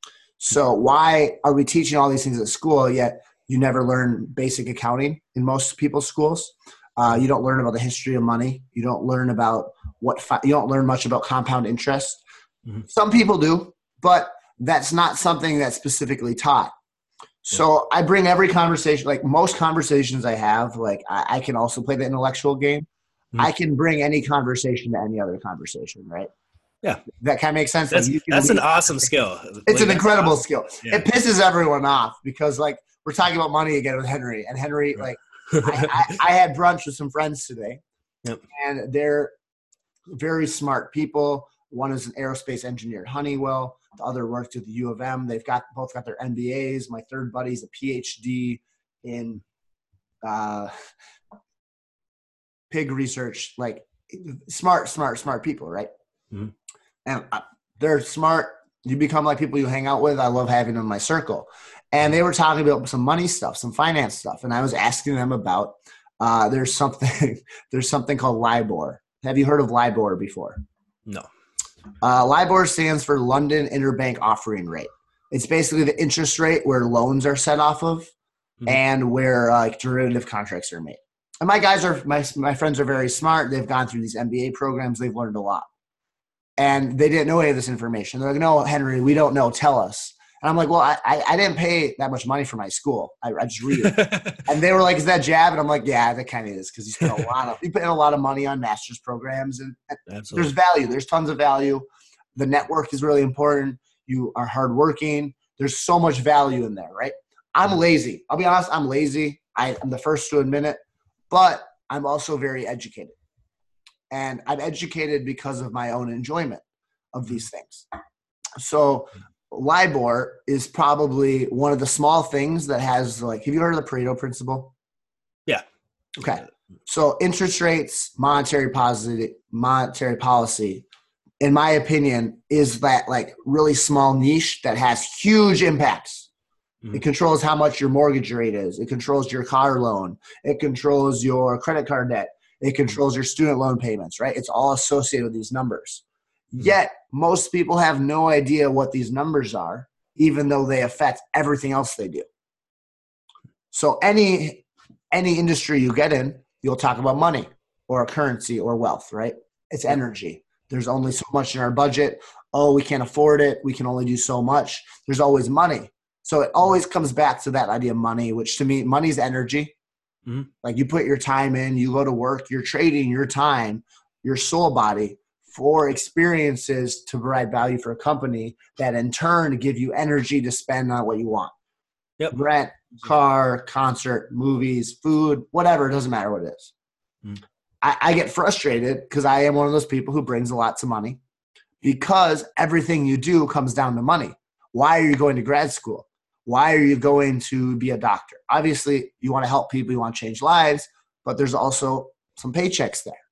So why are we teaching all these things at school, yet you never learn basic accounting in most people's schools? Uh, you don't learn about the history of money. You don't learn about what fi- – you don't learn much about compound interest. Mm-hmm. Some people do, but that's not something that's specifically taught. So I bring every conversation – like most conversations I have, like I, I can also play the intellectual game. I can bring any conversation to any other conversation, right?
Yeah.
That kind of makes sense.
That's,
like
that's an awesome skill.
It's
like,
an incredible
awesome.
skill.
Yeah.
It pisses everyone off because, like, we're talking about money again with Henry. And Henry, like, I, I, I had brunch with some friends today.
Yep.
And they're very smart people. One is an aerospace engineer at Honeywell. The other worked at the U of M. They've got both got their M B As. My third buddy's a P H D in uh, – pig research, like smart, smart, smart people, right? Mm-hmm. And uh, they're smart. You become like people you hang out with. I love having them in my circle. And they were talking about some money stuff, some finance stuff. And I was asking them about, uh, there's something, there's something called LIBOR. Have you heard of LIBOR before?
No.
Uh, LIBOR stands for London Interbank Offering Rate. It's basically the interest rate where loans are set off of mm-hmm. and where uh, like derivative contracts are made. And my guys are my my friends are very smart. They've gone through these M B A programs. They've learned a lot, and they didn't know any of this information. They're like, "No, Henry, we don't know. Tell us." And I'm like, "Well, I I didn't pay that much money for my school. I, I just read it." And they were like, "Is that jab?" And I'm like, "Yeah, that kind of is because you spend a lot of you put in a lot of money on master's programs, and, and there's value. There's tons of value. The network is really important. You are hardworking. There's so much value in there, right? I'm lazy. I'll be honest. I'm lazy. I, I'm the first to admit it. But I'm also very educated. And I'm educated because of my own enjoyment of these things. So LIBOR is probably one of the small things that has, like, have you heard of the Pareto principle?
Yeah.
Okay. So interest rates, monetary policy, monetary policy, in my opinion, is that like really small niche that has huge impacts. It controls how much your mortgage rate is. It controls your car loan. It controls your credit card debt. It controls your student loan payments, right? It's all associated with these numbers. Yet most people have no idea what these numbers are, even though they affect everything else they do. So any any industry you get in, you'll talk about money or a currency or wealth, right? It's energy. There's only so much in our budget. Oh, we can't afford it. We can only do so much. There's always money. So it always comes back to that idea of money, which to me, money is energy. Mm-hmm. Like you put your time in, you go to work, you're trading your time, your soul body for experiences to provide value for a company that in turn give you energy to spend on what you want. Yep. Rent, car, concert, movies, food, whatever. It doesn't matter what it is. Mm-hmm. I, I get frustrated because I am one of those people who brings a lot to money because everything you do comes down to money. Why are you going to grad school? Why are you going to be a doctor? Obviously, you want to help people, you want to change lives, but there's also some paychecks there.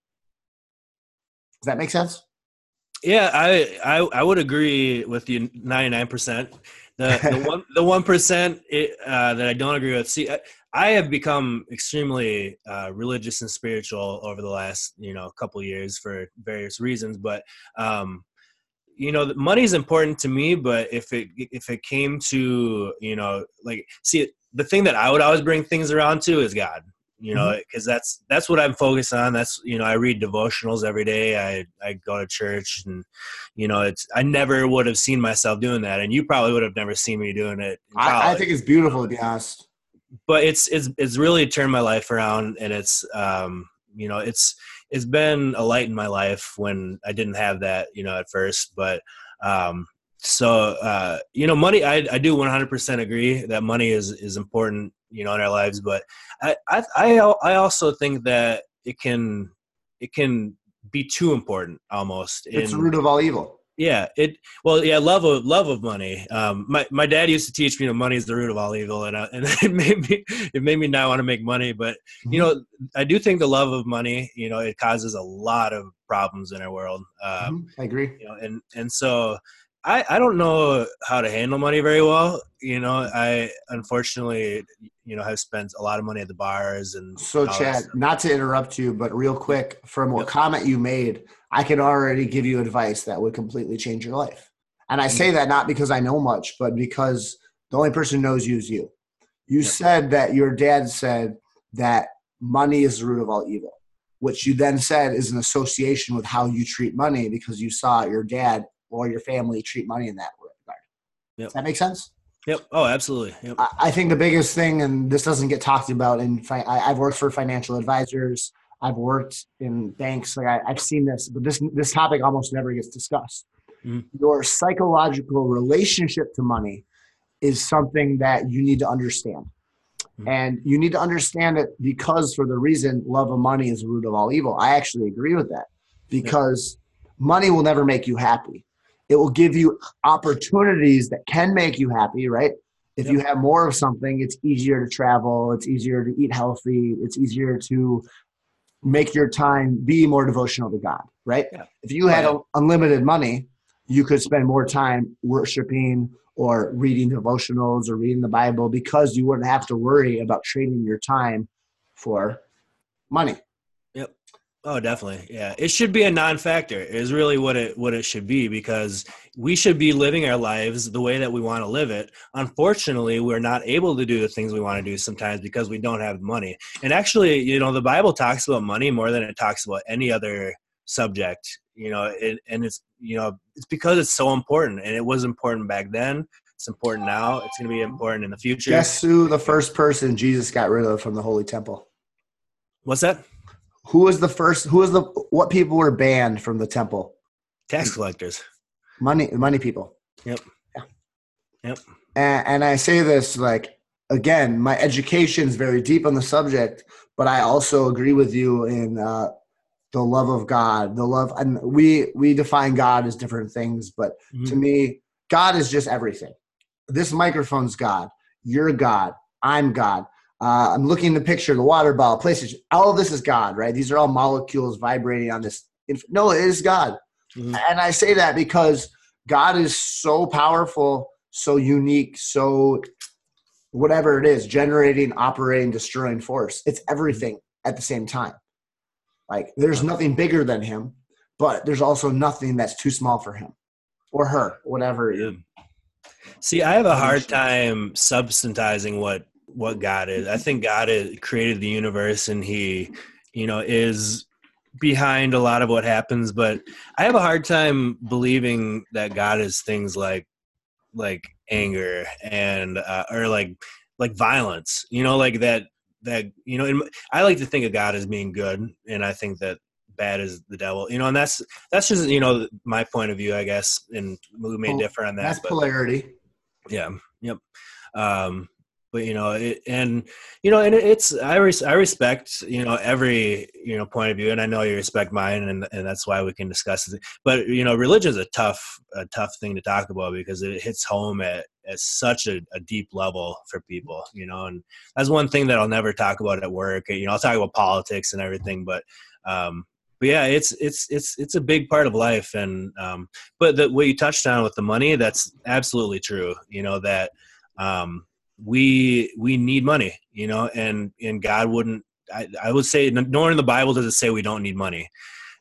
Does that make sense?
Yeah, I I, I would agree with you ninety-nine percent. The the one the one percent uh, that I don't agree with. See, I, I have become extremely uh, religious and spiritual over the last you know couple of years for various reasons, but. Um, You know, money is important to me, but if it if it came to, you know, like, see, the thing that I would always bring things around to is God, you know, because mm-hmm. that's that's what I'm focused on. That's, you know, I read devotionals every day. I, I go to church and, you know, it's I never would have seen myself doing that. And you probably would have never seen me doing it.
I, I think it's beautiful, to be honest.
But it's it's it's really turned my life around, and it's, um, you know, it's – it's been a light in my life when I didn't have that, you know, at first. But um, so, uh, you know, money, I, I do one hundred percent agree that money is, is important, you know, in our lives. But I, I, I, I also think that it can, it can be too important almost.
It's
in,
the root of all evil.
Yeah. It, well, yeah. Love of, love of money. Um, my, my dad used to teach me, you know, money is the root of all evil. And, uh, and it made me, it made me not want to make money, but mm-hmm. you know, I do think the love of money, you know, it causes a lot of problems in our world. Um,
mm-hmm. I agree.
You know, and, and so I, I don't know how to handle money very well. You know, I unfortunately, you know, have spent a lot of money at the bars and.
So Chad, not to interrupt you, but real quick, from what yep. comment you made, I can already give you advice that would completely change your life. And I say that not because I know much, but because the only person who knows you is you. You yep. said that your dad said that money is the root of all evil, which you then said is an association with how you treat money because you saw your dad or your family treat money in that regard. Yep. Does that make sense?
Yep. Oh, absolutely. Yep.
I, I think the biggest thing, and this doesn't get talked about, in fi- I, I've worked for financial advisors. I've worked in banks. Like I, I've seen this, but this this topic almost never gets discussed. Mm-hmm. Your psychological relationship to money is something that you need to understand. Mm-hmm. And you need to understand it because for the reason love of money is the root of all evil. I actually agree with that because yep. money will never make you happy. It will give you opportunities that can make you happy, right? If yep. you have more of something, it's easier to travel. It's easier to eat healthy. It's easier to make your time be more devotional to God, right? Yeah. If you had oh, yeah. unlimited money, you could spend more time worshiping or reading devotionals or reading the Bible because you wouldn't have to worry about trading your time for money.
Yep. Oh, definitely. Yeah. It should be a non-factor is really what it, what it should be, because we should be living our lives the way that we want to live it. Unfortunately, we're not able to do the things we want to do sometimes because we don't have money. And actually, you know, the Bible talks about money more than it talks about any other subject, you know, it, and it's, you know, it's because it's so important, and it was important back then. It's important now. It's going to be important in the future.
Guess who the first person Jesus got rid of from the Holy Temple?
What's that?
Who was the first, who was the, what people were banned from the temple?
Tax collectors.
Money, money people.
Yep.
Yeah.
Yep.
And, and I say this, like, again, my education is very deep on the subject, but I also agree with you in uh, the love of God, the love, and we, we define God as different things, but mm-hmm. to me, God is just everything. This microphone's God. You're God. I'm God. Uh, I'm looking at the picture, the water bottle, places. All of this is God, right? These are all molecules vibrating on this. Inf- no, it is God. Mm-hmm. And I say that because God is so powerful, so unique, so whatever it is, generating, operating, destroying force. It's everything at the same time. Like there's nothing bigger than him, but there's also nothing that's too small for him or her, whatever.
Yeah. See, I have a hard time substantizing what what God is. I think God is, created the universe, and He, you know, is behind a lot of what happens. But I have a hard time believing that God is things like like anger and uh, or like like violence. You know, like that that you know. In, I like to think of God as being good, and I think that bad is the devil. You know, and that's that's just you know my point of view, I guess. And we may differ on that.
That's
but,
polarity.
Yeah. Yep. Um, but you know, it, and you know, and it's I res- I respect you know every you know point of view, and I know you respect mine, and and that's why we can discuss it. But you know, religion is a tough a tough thing to talk about because it hits home at at such a, a deep level for people. You know, and that's one thing that I'll never talk about at work. You know, I'll talk about politics and everything, but um, but yeah, it's it's it's it's a big part of life, and um, but the, what you touched on with the money, that's absolutely true. You know that um, we we need money. You know, and and God wouldn't. I, I would say nor in the Bible does it say we don't need money,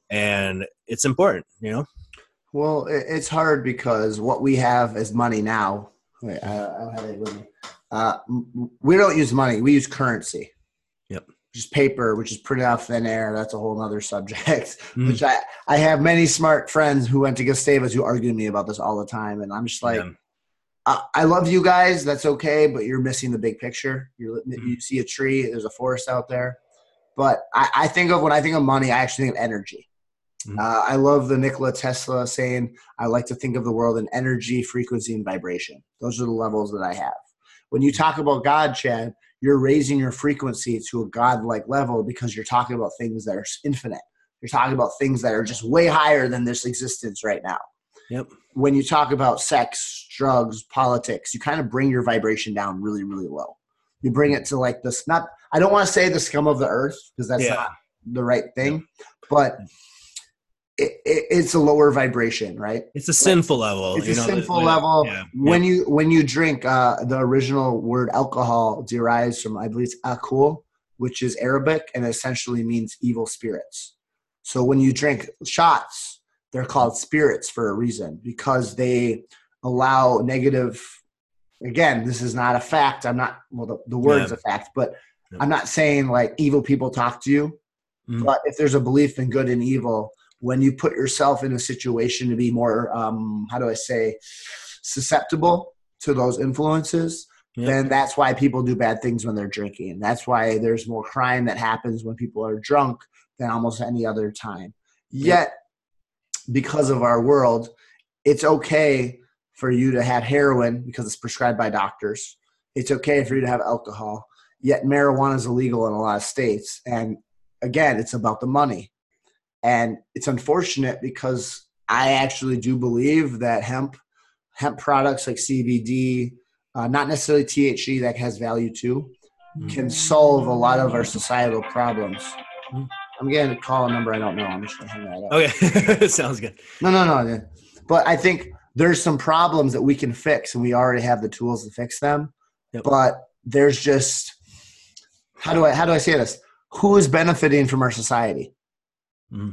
and it's important. You know.
Well, it's hard because what we have as money now. Wait, I, I don't have it with me. Uh, we don't use money; we use currency.
Yep.
Just paper, which is printed out thin air. That's a whole other subject,
mm.
which I, I have many smart friends who went to Gustavus who argue with me about this all the time. And I'm just like, yeah. I, I love you guys. That's okay. But you're missing the big picture. You're, mm. You see a tree, there's a forest out there. But I, I think of, when I think of money, I actually think of energy. Mm. Uh, I love the Nikola Tesla saying, I like to think of the world in energy, frequency, and vibration. Those are the levels that I have. When you talk about God, Chad, you're raising your frequency to a God-like level because you're talking about things that are infinite. You're talking about things that are just way higher than this existence right now.
Yep.
When you talk about sex, drugs, politics, you kind of bring your vibration down really, really low. You bring it to like this, not, I don't want to say the scum of the earth because that's yeah. not the right thing, yeah. but It, it, it's a lower vibration, right?
It's a sinful like, level.
It's
you
a
know,
sinful
the,
level.
Yeah,
when
yeah.
you when you drink, uh, the original word alcohol derives from, I believe, it's akul, which is Arabic and essentially means evil spirits. So when you drink shots, they're called spirits for a reason because they allow negative. Again, this is not a fact. I'm not. Well, the, the word's
yeah.
a fact, but
yeah.
I'm not saying like evil people talk to you. Mm. But if there's a belief in good and evil. When you put yourself in a situation to be more, um, how do I say, susceptible to those influences, yep. then that's why people do bad things when they're drinking. That's why there's more crime that happens when people are drunk than almost any other time. Yet, yep. because of our world, it's okay for you to have heroin because it's prescribed by doctors. It's okay for you to have alcohol. Yet marijuana is illegal in a lot of states. And again, it's about the money. And it's unfortunate because I actually do believe that hemp, hemp products like C B D, uh, not necessarily T H C that has value too, can solve a lot of our societal problems. I'm getting a call a number I don't know. I'm just going to hang that up.
Okay. Sounds good.
No, no, no. But I think there's some problems that we can fix and we already have the tools to fix them. Yep. But there's just, how do I, how do I say this? Who is benefiting from our society?
Mm-hmm.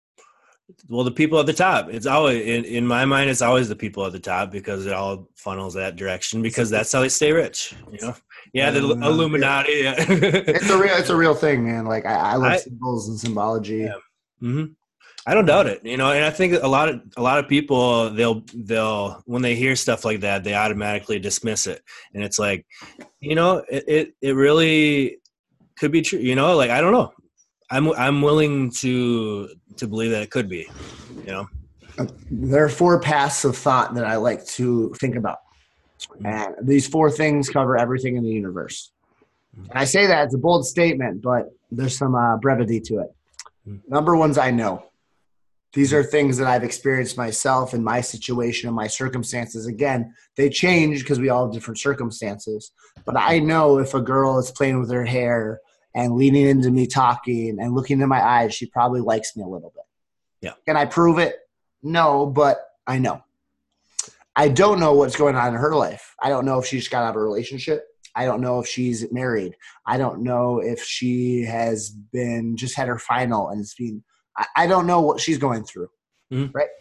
Well, the people at the top. It's always in, in my mind. It's always the people at the top because it all funnels that direction because that's how they stay rich. You know, yeah, the uh, Illuminati. Yeah.
it's a real, it's a real thing, man. Like I, I love I, symbols and symbology.
Yeah. Mm-hmm. I don't doubt it. You know, and I think a lot of a lot of people they'll they'll when they hear stuff like that, they automatically dismiss it, and it's like, you know, it it, it really could be true. You know, like I don't know. I'm I'm willing to to believe that it could be, you know.
There are four paths of thought that I like to think about, and these four things cover everything in the universe. And I say that it's a bold statement, but there's some uh, brevity to it. Number one's I know. These are things that I've experienced myself in my situation and my circumstances. Again, they change because we all have different circumstances. But I know if a girl is playing with her hair and leaning into me talking and looking in my eyes, she probably likes me a little bit.
Yeah.
Can I prove it? No, but I know. I don't know what's going on in her life. I don't know if she just got out of a relationship. I don't know if she's married. I don't know if she has been just had her final and it's been, I, I don't know what she's going through,
Mhm.
right?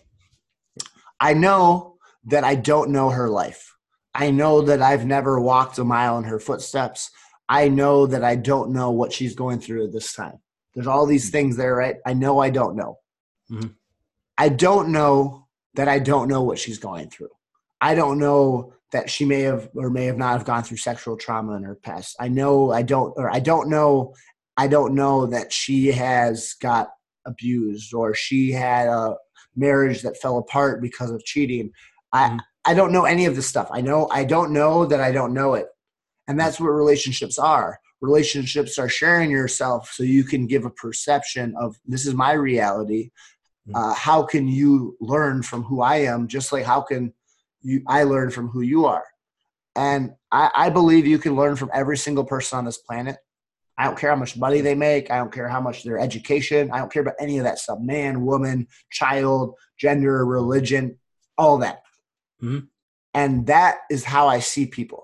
I know that I don't know her life. I know that I've never walked a mile in her footsteps. I know that I don't know what she's going through at this time. There's all these things there, right? I know I don't know.
Mhm.
I don't know that I don't know what she's going through. I don't know that she may have or may have not have gone through sexual trauma in her past. I know I don't, or I don't know, I don't know that she has got abused or she had a marriage that fell apart because of cheating. I,
Mhm.
I don't know any of this stuff. I know, I don't know that I don't know it. And that's what relationships are. Relationships are sharing yourself so you can give a perception of this is my reality.
Mhm.
Uh, how can you learn from who I am? Just like how can you, I learn from who you are. And I, I believe you can learn from every single person on this planet. I don't care how much money they make. I don't care how much their education. I don't care about any of that stuff. Man, woman, child, gender, religion, all that.
Mhm.
And that is how I see people.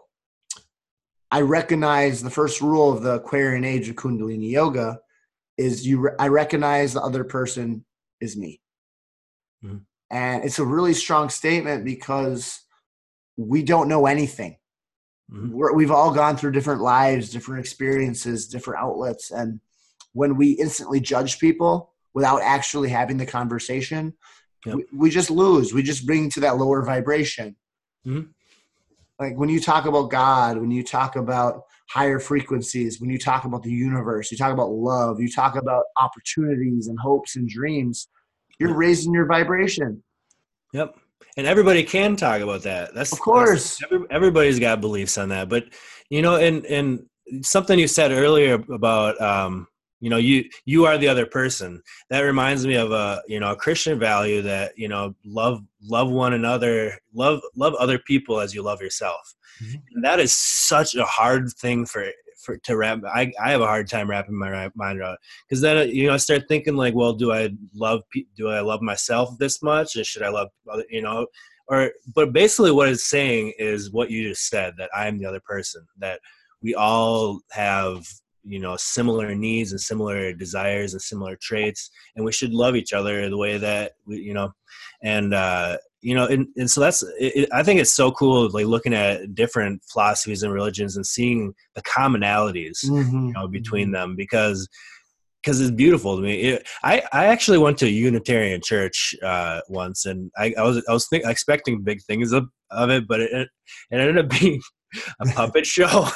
I recognize the first rule of the Aquarian age of Kundalini Yoga is you. I recognize the other person is me.
Mhm.
And it's a really strong statement because we don't know anything.
Mhm.
We're, we've all gone through different lives, different experiences, different outlets. And when we instantly judge people without actually having the conversation,
Yep.
we, we just lose. We just bring to that lower vibration.
Mhm.
Like when you talk about God, when you talk about higher frequencies, when you talk about the universe, you talk about love, you talk about opportunities and hopes and dreams, you're
Yep.
raising your vibration.
Yep. And everybody can talk about that. That's
Of
that's
course.
every, everybody's got beliefs on that. But you know, and and something you said earlier about um, you know, you you are the other person. That reminds me of a you know a Christian value that you know love love one another, love love other people as you love yourself.
Mhm.
And that is such a hard thing for for to wrap. I, I have a hard time wrapping my mind around, because then you know I start thinking like, well, do I love do I love myself this much, and should I love other, you know, or but basically what it's saying is what you just said, that I am the other person, that we all have you know similar needs and similar desires and similar traits, and we should love each other the way that we you know, and uh, you know, and, and so that's, it, I think it's so cool, like looking at different philosophies and religions and seeing the commonalities,
Mm-hmm.
you know, between
Mm-hmm.
them, because, because it's beautiful to me. It, I, I actually went to a Unitarian church uh, once, and I, I was, I was think, expecting big things of, of it, but it, it ended up being a puppet show.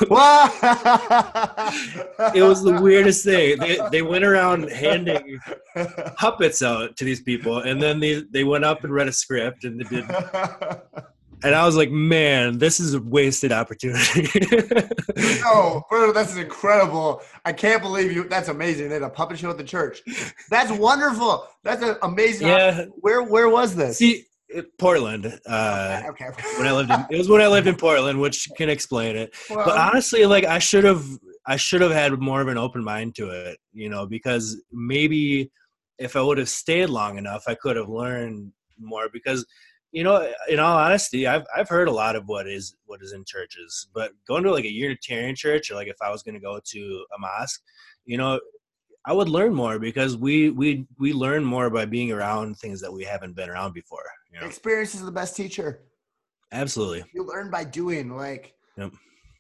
It was the weirdest thing. They, they went around handing puppets out to these people, and then they they went up and read a script, and they did, and I was like, man, this is a wasted opportunity.
No, bro, that's incredible. I can't believe you. That's amazing. They had a puppet show at the church. That's wonderful. That's an amazing.
Yeah.
Where where was this?
See, Portland. Uh,
okay, okay.
when I lived in, it was when I lived in Portland, which can explain it.
Well,
But honestly, like I should have, I should have had more of an open mind to it, you know, because maybe if I would have stayed long enough, I could have learned more. Because, you know, in all honesty, I've I've heard a lot of what is what is in churches, but going to like a Unitarian church, or like if I was going to go to a mosque, you know, I would learn more, because we we we learn more by being around things that we haven't been around before. You know?
Experience is the best teacher.
Absolutely.
You learn by doing. Like,
yep.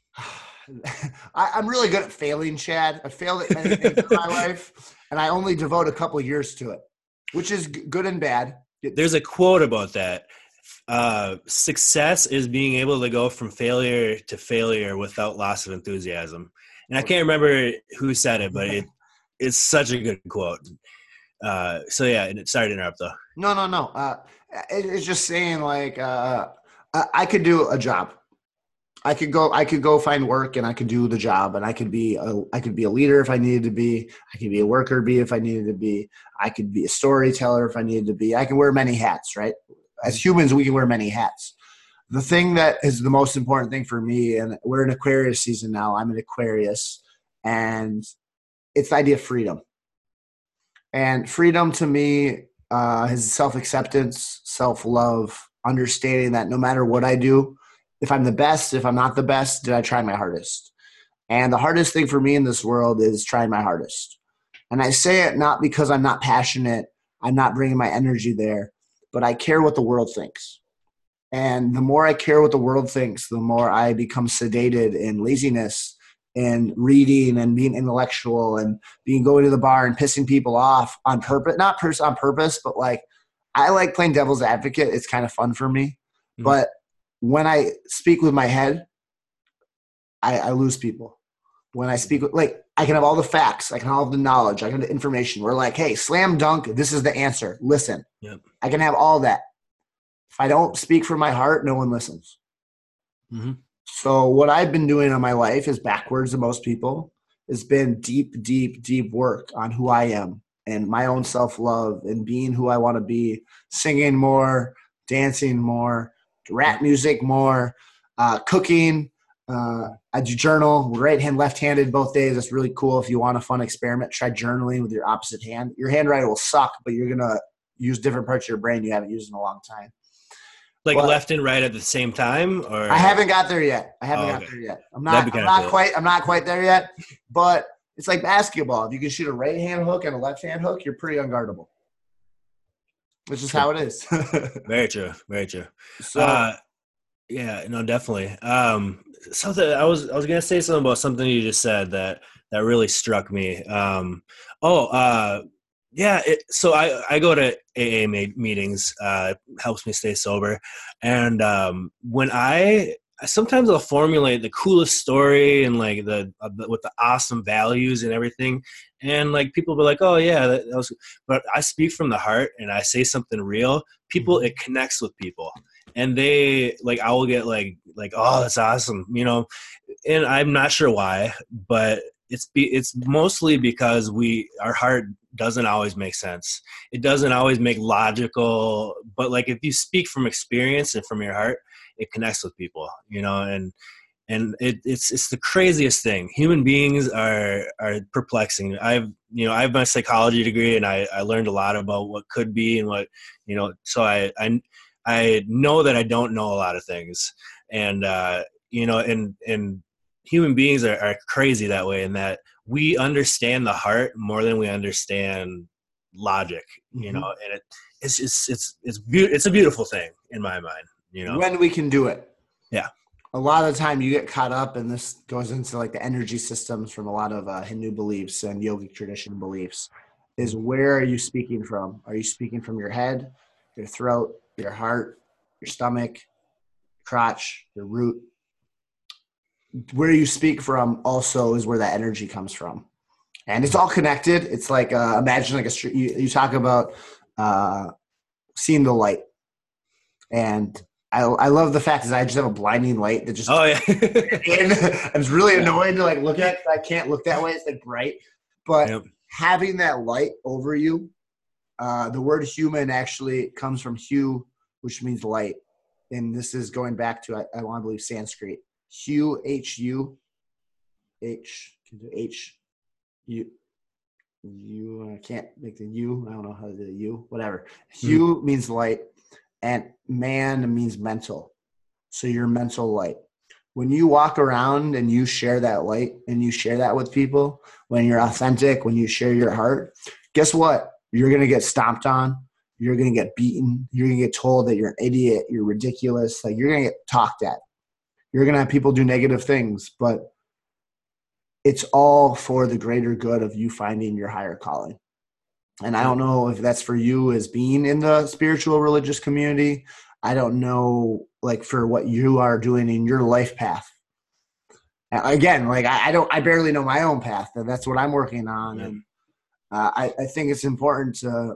I, I'm really good at failing, Chad. I failed at many things in my life, and I only devote a couple years to it, which is g- good and bad.
There's a quote about that. Uh, success is being able to go from failure to failure without loss of enthusiasm. And I can't remember who said it, but it it's such a good quote. Uh, so yeah, sorry to interrupt though.
No, no, no. Uh, it, it's just saying like uh, I, I could do a job. I could go. I could go find work, and I could do the job, and I could be. A, I could be a leader if I needed to be. I could be a worker bee if I needed to be. I could be a storyteller if I needed to be. I can wear many hats, right? As humans, we can wear many hats. The thing that is the most important thing for me, and we're in Aquarius season now. I'm an Aquarius, and it's the idea of freedom. And freedom to me uh, is self-acceptance, self-love, understanding that no matter what I do, if I'm the best, if I'm not the best, did I try my hardest? And the hardest thing for me in this world is trying my hardest. And I say it not because I'm not passionate, I'm not bringing my energy there, but I care what the world thinks. And the more I care what the world thinks, the more I become sedated in laziness and reading and being intellectual and being going to the bar and pissing people off on purpose, not pers- on purpose, but like I like playing devil's advocate. It's kind of fun for me. Mm-hmm. But when I speak with my head, I, I lose people. When I speak with, like, I can have all the facts, I can have all the knowledge, I can have the information. We're like, hey, slam dunk, this is the answer. Listen. Yep. I can have all that. If I don't speak from my heart, no one listens. Mm-hmm. So what I've been doing in my life is backwards to most people. It's been deep, deep, deep work on who I am and my own self-love and being who I want to be, singing more, dancing more, rap music more, uh, cooking. Uh, I do journal, right hand, left-handed both days. That's really cool. If you want a fun experiment, try journaling with your opposite hand. Your handwriting will suck, but you're going to use different parts of your brain you haven't used in a long time.
Like
but
left and right at the same time, or
I haven't got there yet. I haven't oh, got okay. there yet. I'm not. I'm not cool. quite. I'm not quite there yet. But it's like basketball. If you can shoot a right hand hook and a left hand hook, you're pretty unguardable. Which is true. How it is.
Very true. Very true. So, uh, yeah, no, definitely. Um, something I was I was gonna say something about something you just said that that really struck me. Um, oh. Uh, Yeah, it, so I, I go to A A meetings, uh, helps me stay sober. And um, when I – sometimes I'll formulate the coolest story and like the, uh, the – with the awesome values and everything. And like people be like, oh, yeah, that, that was – but I speak from the heart and I say something real. People – it connects with people. And they – like I will get like, like oh, that's awesome, you know. And I'm not sure why, but it's be, it's mostly because we – our heart – doesn't always make sense. It doesn't always make logical, but like if you speak from experience and from your heart, it connects with people, you know, and and it, it's it's the craziest thing. Human beings are are perplexing. I've you know I have my psychology degree and I, I learned a lot about what could be and what you know. So I I I know that I don't know a lot of things, and uh, you know, and and human beings are, are crazy that way in that we understand the heart more than we understand logic, you know, and it, it's just, it's, it's, be- it's a beautiful thing in my mind, you know,
when we can do it.
Yeah.
A lot of the time you get caught up, and this goes into like the energy systems from a lot of uh, Hindu beliefs and yogic tradition beliefs, is where are you speaking from? Are you speaking from your head, your throat, your heart, your stomach, crotch, your root? Where you speak from also is where that energy comes from. And it's all connected. It's like, uh, imagine like a street, you, you talk about uh, seeing the light. And I, I love the fact that I just have a blinding light that just,
oh yeah.
and it's really annoying to like look at. I can't look that way. It's like bright, but yep. having that light over you, uh, the word human actually comes from hu, which means light. And this is going back to, I, I want to believe Sanskrit. Hu, H U, H, H, U, U, I can't make the U, I don't know how to do the U, whatever. Hu mm. means light, and man means mental. So you're mental light. When you walk around and you share that light and you share that with people, when you're authentic, when you share your heart, guess what? You're going to get stomped on. You're going to get beaten. You're going to get told that you're an idiot. You're ridiculous. Like you're going to get talked at. You're going to have people do negative things, but it's all for the greater good of you finding your higher calling. And I don't know if that's for you as being in the spiritual religious community. I don't know, like, for what you are doing in your life path. Again, like, I, I don't, I barely know my own path, and that's what I'm working on. Yeah. And uh, I, I think it's important to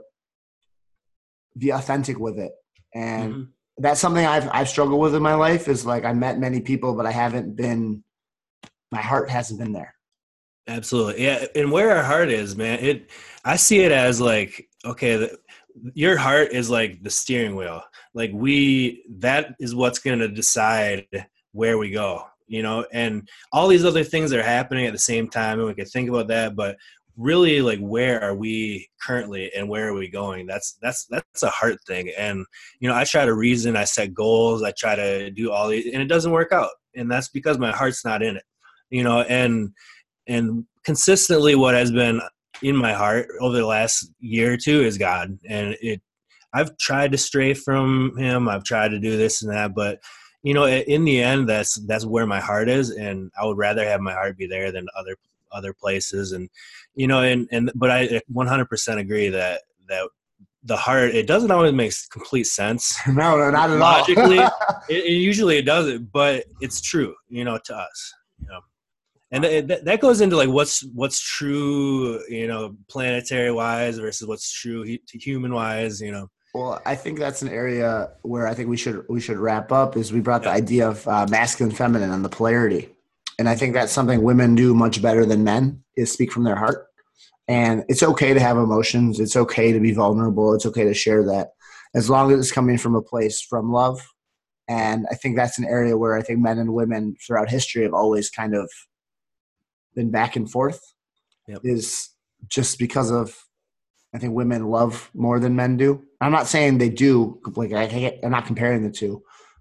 be authentic with it. And mm-hmm. that's something I've I've struggled with in my life is like I met many people, but I haven't been – my heart hasn't been there.
Absolutely. Yeah, and where our heart is, man, it I see it as like, okay, the, your heart is like the steering wheel. Like we – that is what's going to decide where we go, you know, and all these other things are happening at the same time, and we can think about that, but – really, like, where are we currently and where are we going? That's that's that's a heart thing. And you know, I try to reason, I set goals, I try to do all these, and it doesn't work out. And that's because my heart's not in it. You know, and and consistently, what has been in my heart over the last year or two is God. And it, I've tried to stray from him. I've tried to do this and that, but you know, in the end, that's, that's where my heart is. And I would rather have my heart be there than other, other places. And, you know, and, and, but I one hundred percent agree that, that the heart, it doesn't always make complete sense.
No, no, not at
Logically,
all.
it, it usually it doesn't, but it's true, you know, to us, you know. And that, that goes into like what's what's true, you know, planetary wise versus what's true human wise, you know.
Well, I think that's an area where I think we should we should wrap up. Is we brought the
Yeah.
idea of uh, masculine, feminine, and the polarity, and I think that's something women do much better than men is speak from their heart. And it's okay to have emotions. It's okay to be vulnerable. It's okay to share that, as long as it's coming from a place from love. And I think that's an area where I think men and women throughout history have always kind of been back and forth.
Yep.
Is just because of, I think women love more than men do. I'm not saying they do, like I, I'm not comparing the two,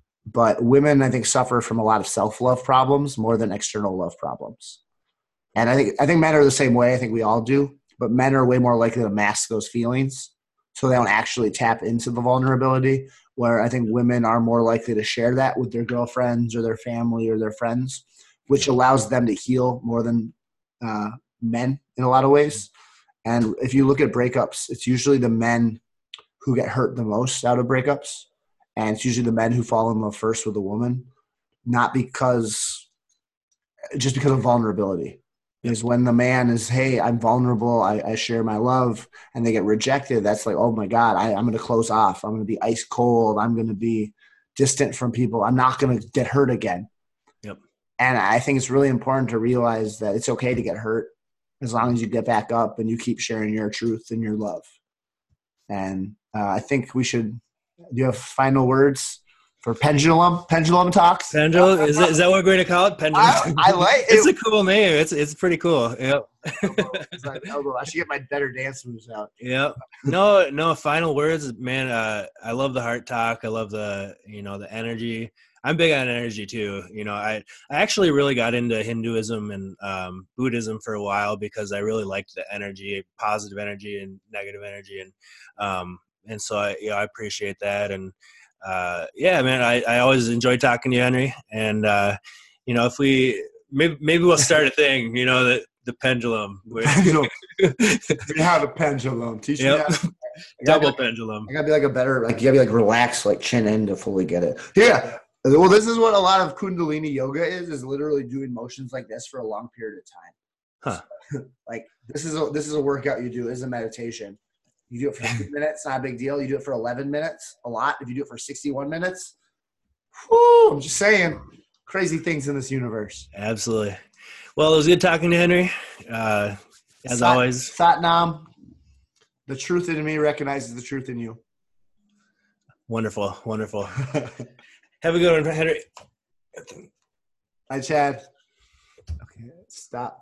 but women I think suffer from a lot of self-love problems more than external love problems. And I think I think men are the same way. I think we all do, but men are way more likely to mask those feelings so they don't actually tap into the vulnerability, where I think women are more likely to share that with their girlfriends or their family or their friends, which allows them to heal more than uh, men in a lot of ways. And if you look at breakups, it's usually the men who get hurt the most out of breakups. And it's usually the men who fall in love first with a woman, not because, just because of vulnerability. Is when the man is, hey, I'm vulnerable, I, I share my love, and they get rejected. That's like, oh my God, I, I'm going to close off. I'm going to be ice cold. I'm going to be distant from people. I'm not going to get hurt again.
Yep.
And I think it's really important to realize that it's okay to get hurt as long as you get back up and you keep sharing your truth and your love. And uh, I think we should, do you have final words for pendulum, pendulum talks?
Pendulum, is that, is that what we're going to call it? Pendulum.
I, I like
it's
it.
a cool name. It's it's pretty cool. Yep.
It's like elbow. I should get my better dance moves out.
Yep. No, no final words, man. Uh, I love the heart talk. I love the, you know, the energy. I'm big on energy too. You know, I, I actually really got into Hinduism and um, Buddhism for a while because I really liked the energy, positive energy and negative energy. And, um, and so I, you know, I appreciate that. And, uh, yeah, man, I, I always enjoy talking to you, Henry. And, uh, you know, if we, maybe, maybe we'll start a thing, you know, the, the pendulum.
Pendulum. How the pendulum. Teach
Yep.
me how to,
Double
like,
pendulum.
I gotta be like a better, like you gotta be like relaxed, like chin in to fully get it. Yeah. Well, this is what a lot of Kundalini yoga is, is literally doing motions like this for a long period of time.
Huh.
Like this is a, this is a workout you do, is a meditation. You do it for two minutes, not a big deal. You do it for eleven minutes, a lot. If you do it for sixty-one minutes, whoo, I'm just saying, crazy things in this universe.
Absolutely. Well, it was good talking to Henry. Uh, as
Sat,
always.
Satnam, the truth in me recognizes the truth in you.
Wonderful, wonderful. Have a good one, Henry.
Hi, Chad. Okay, stop.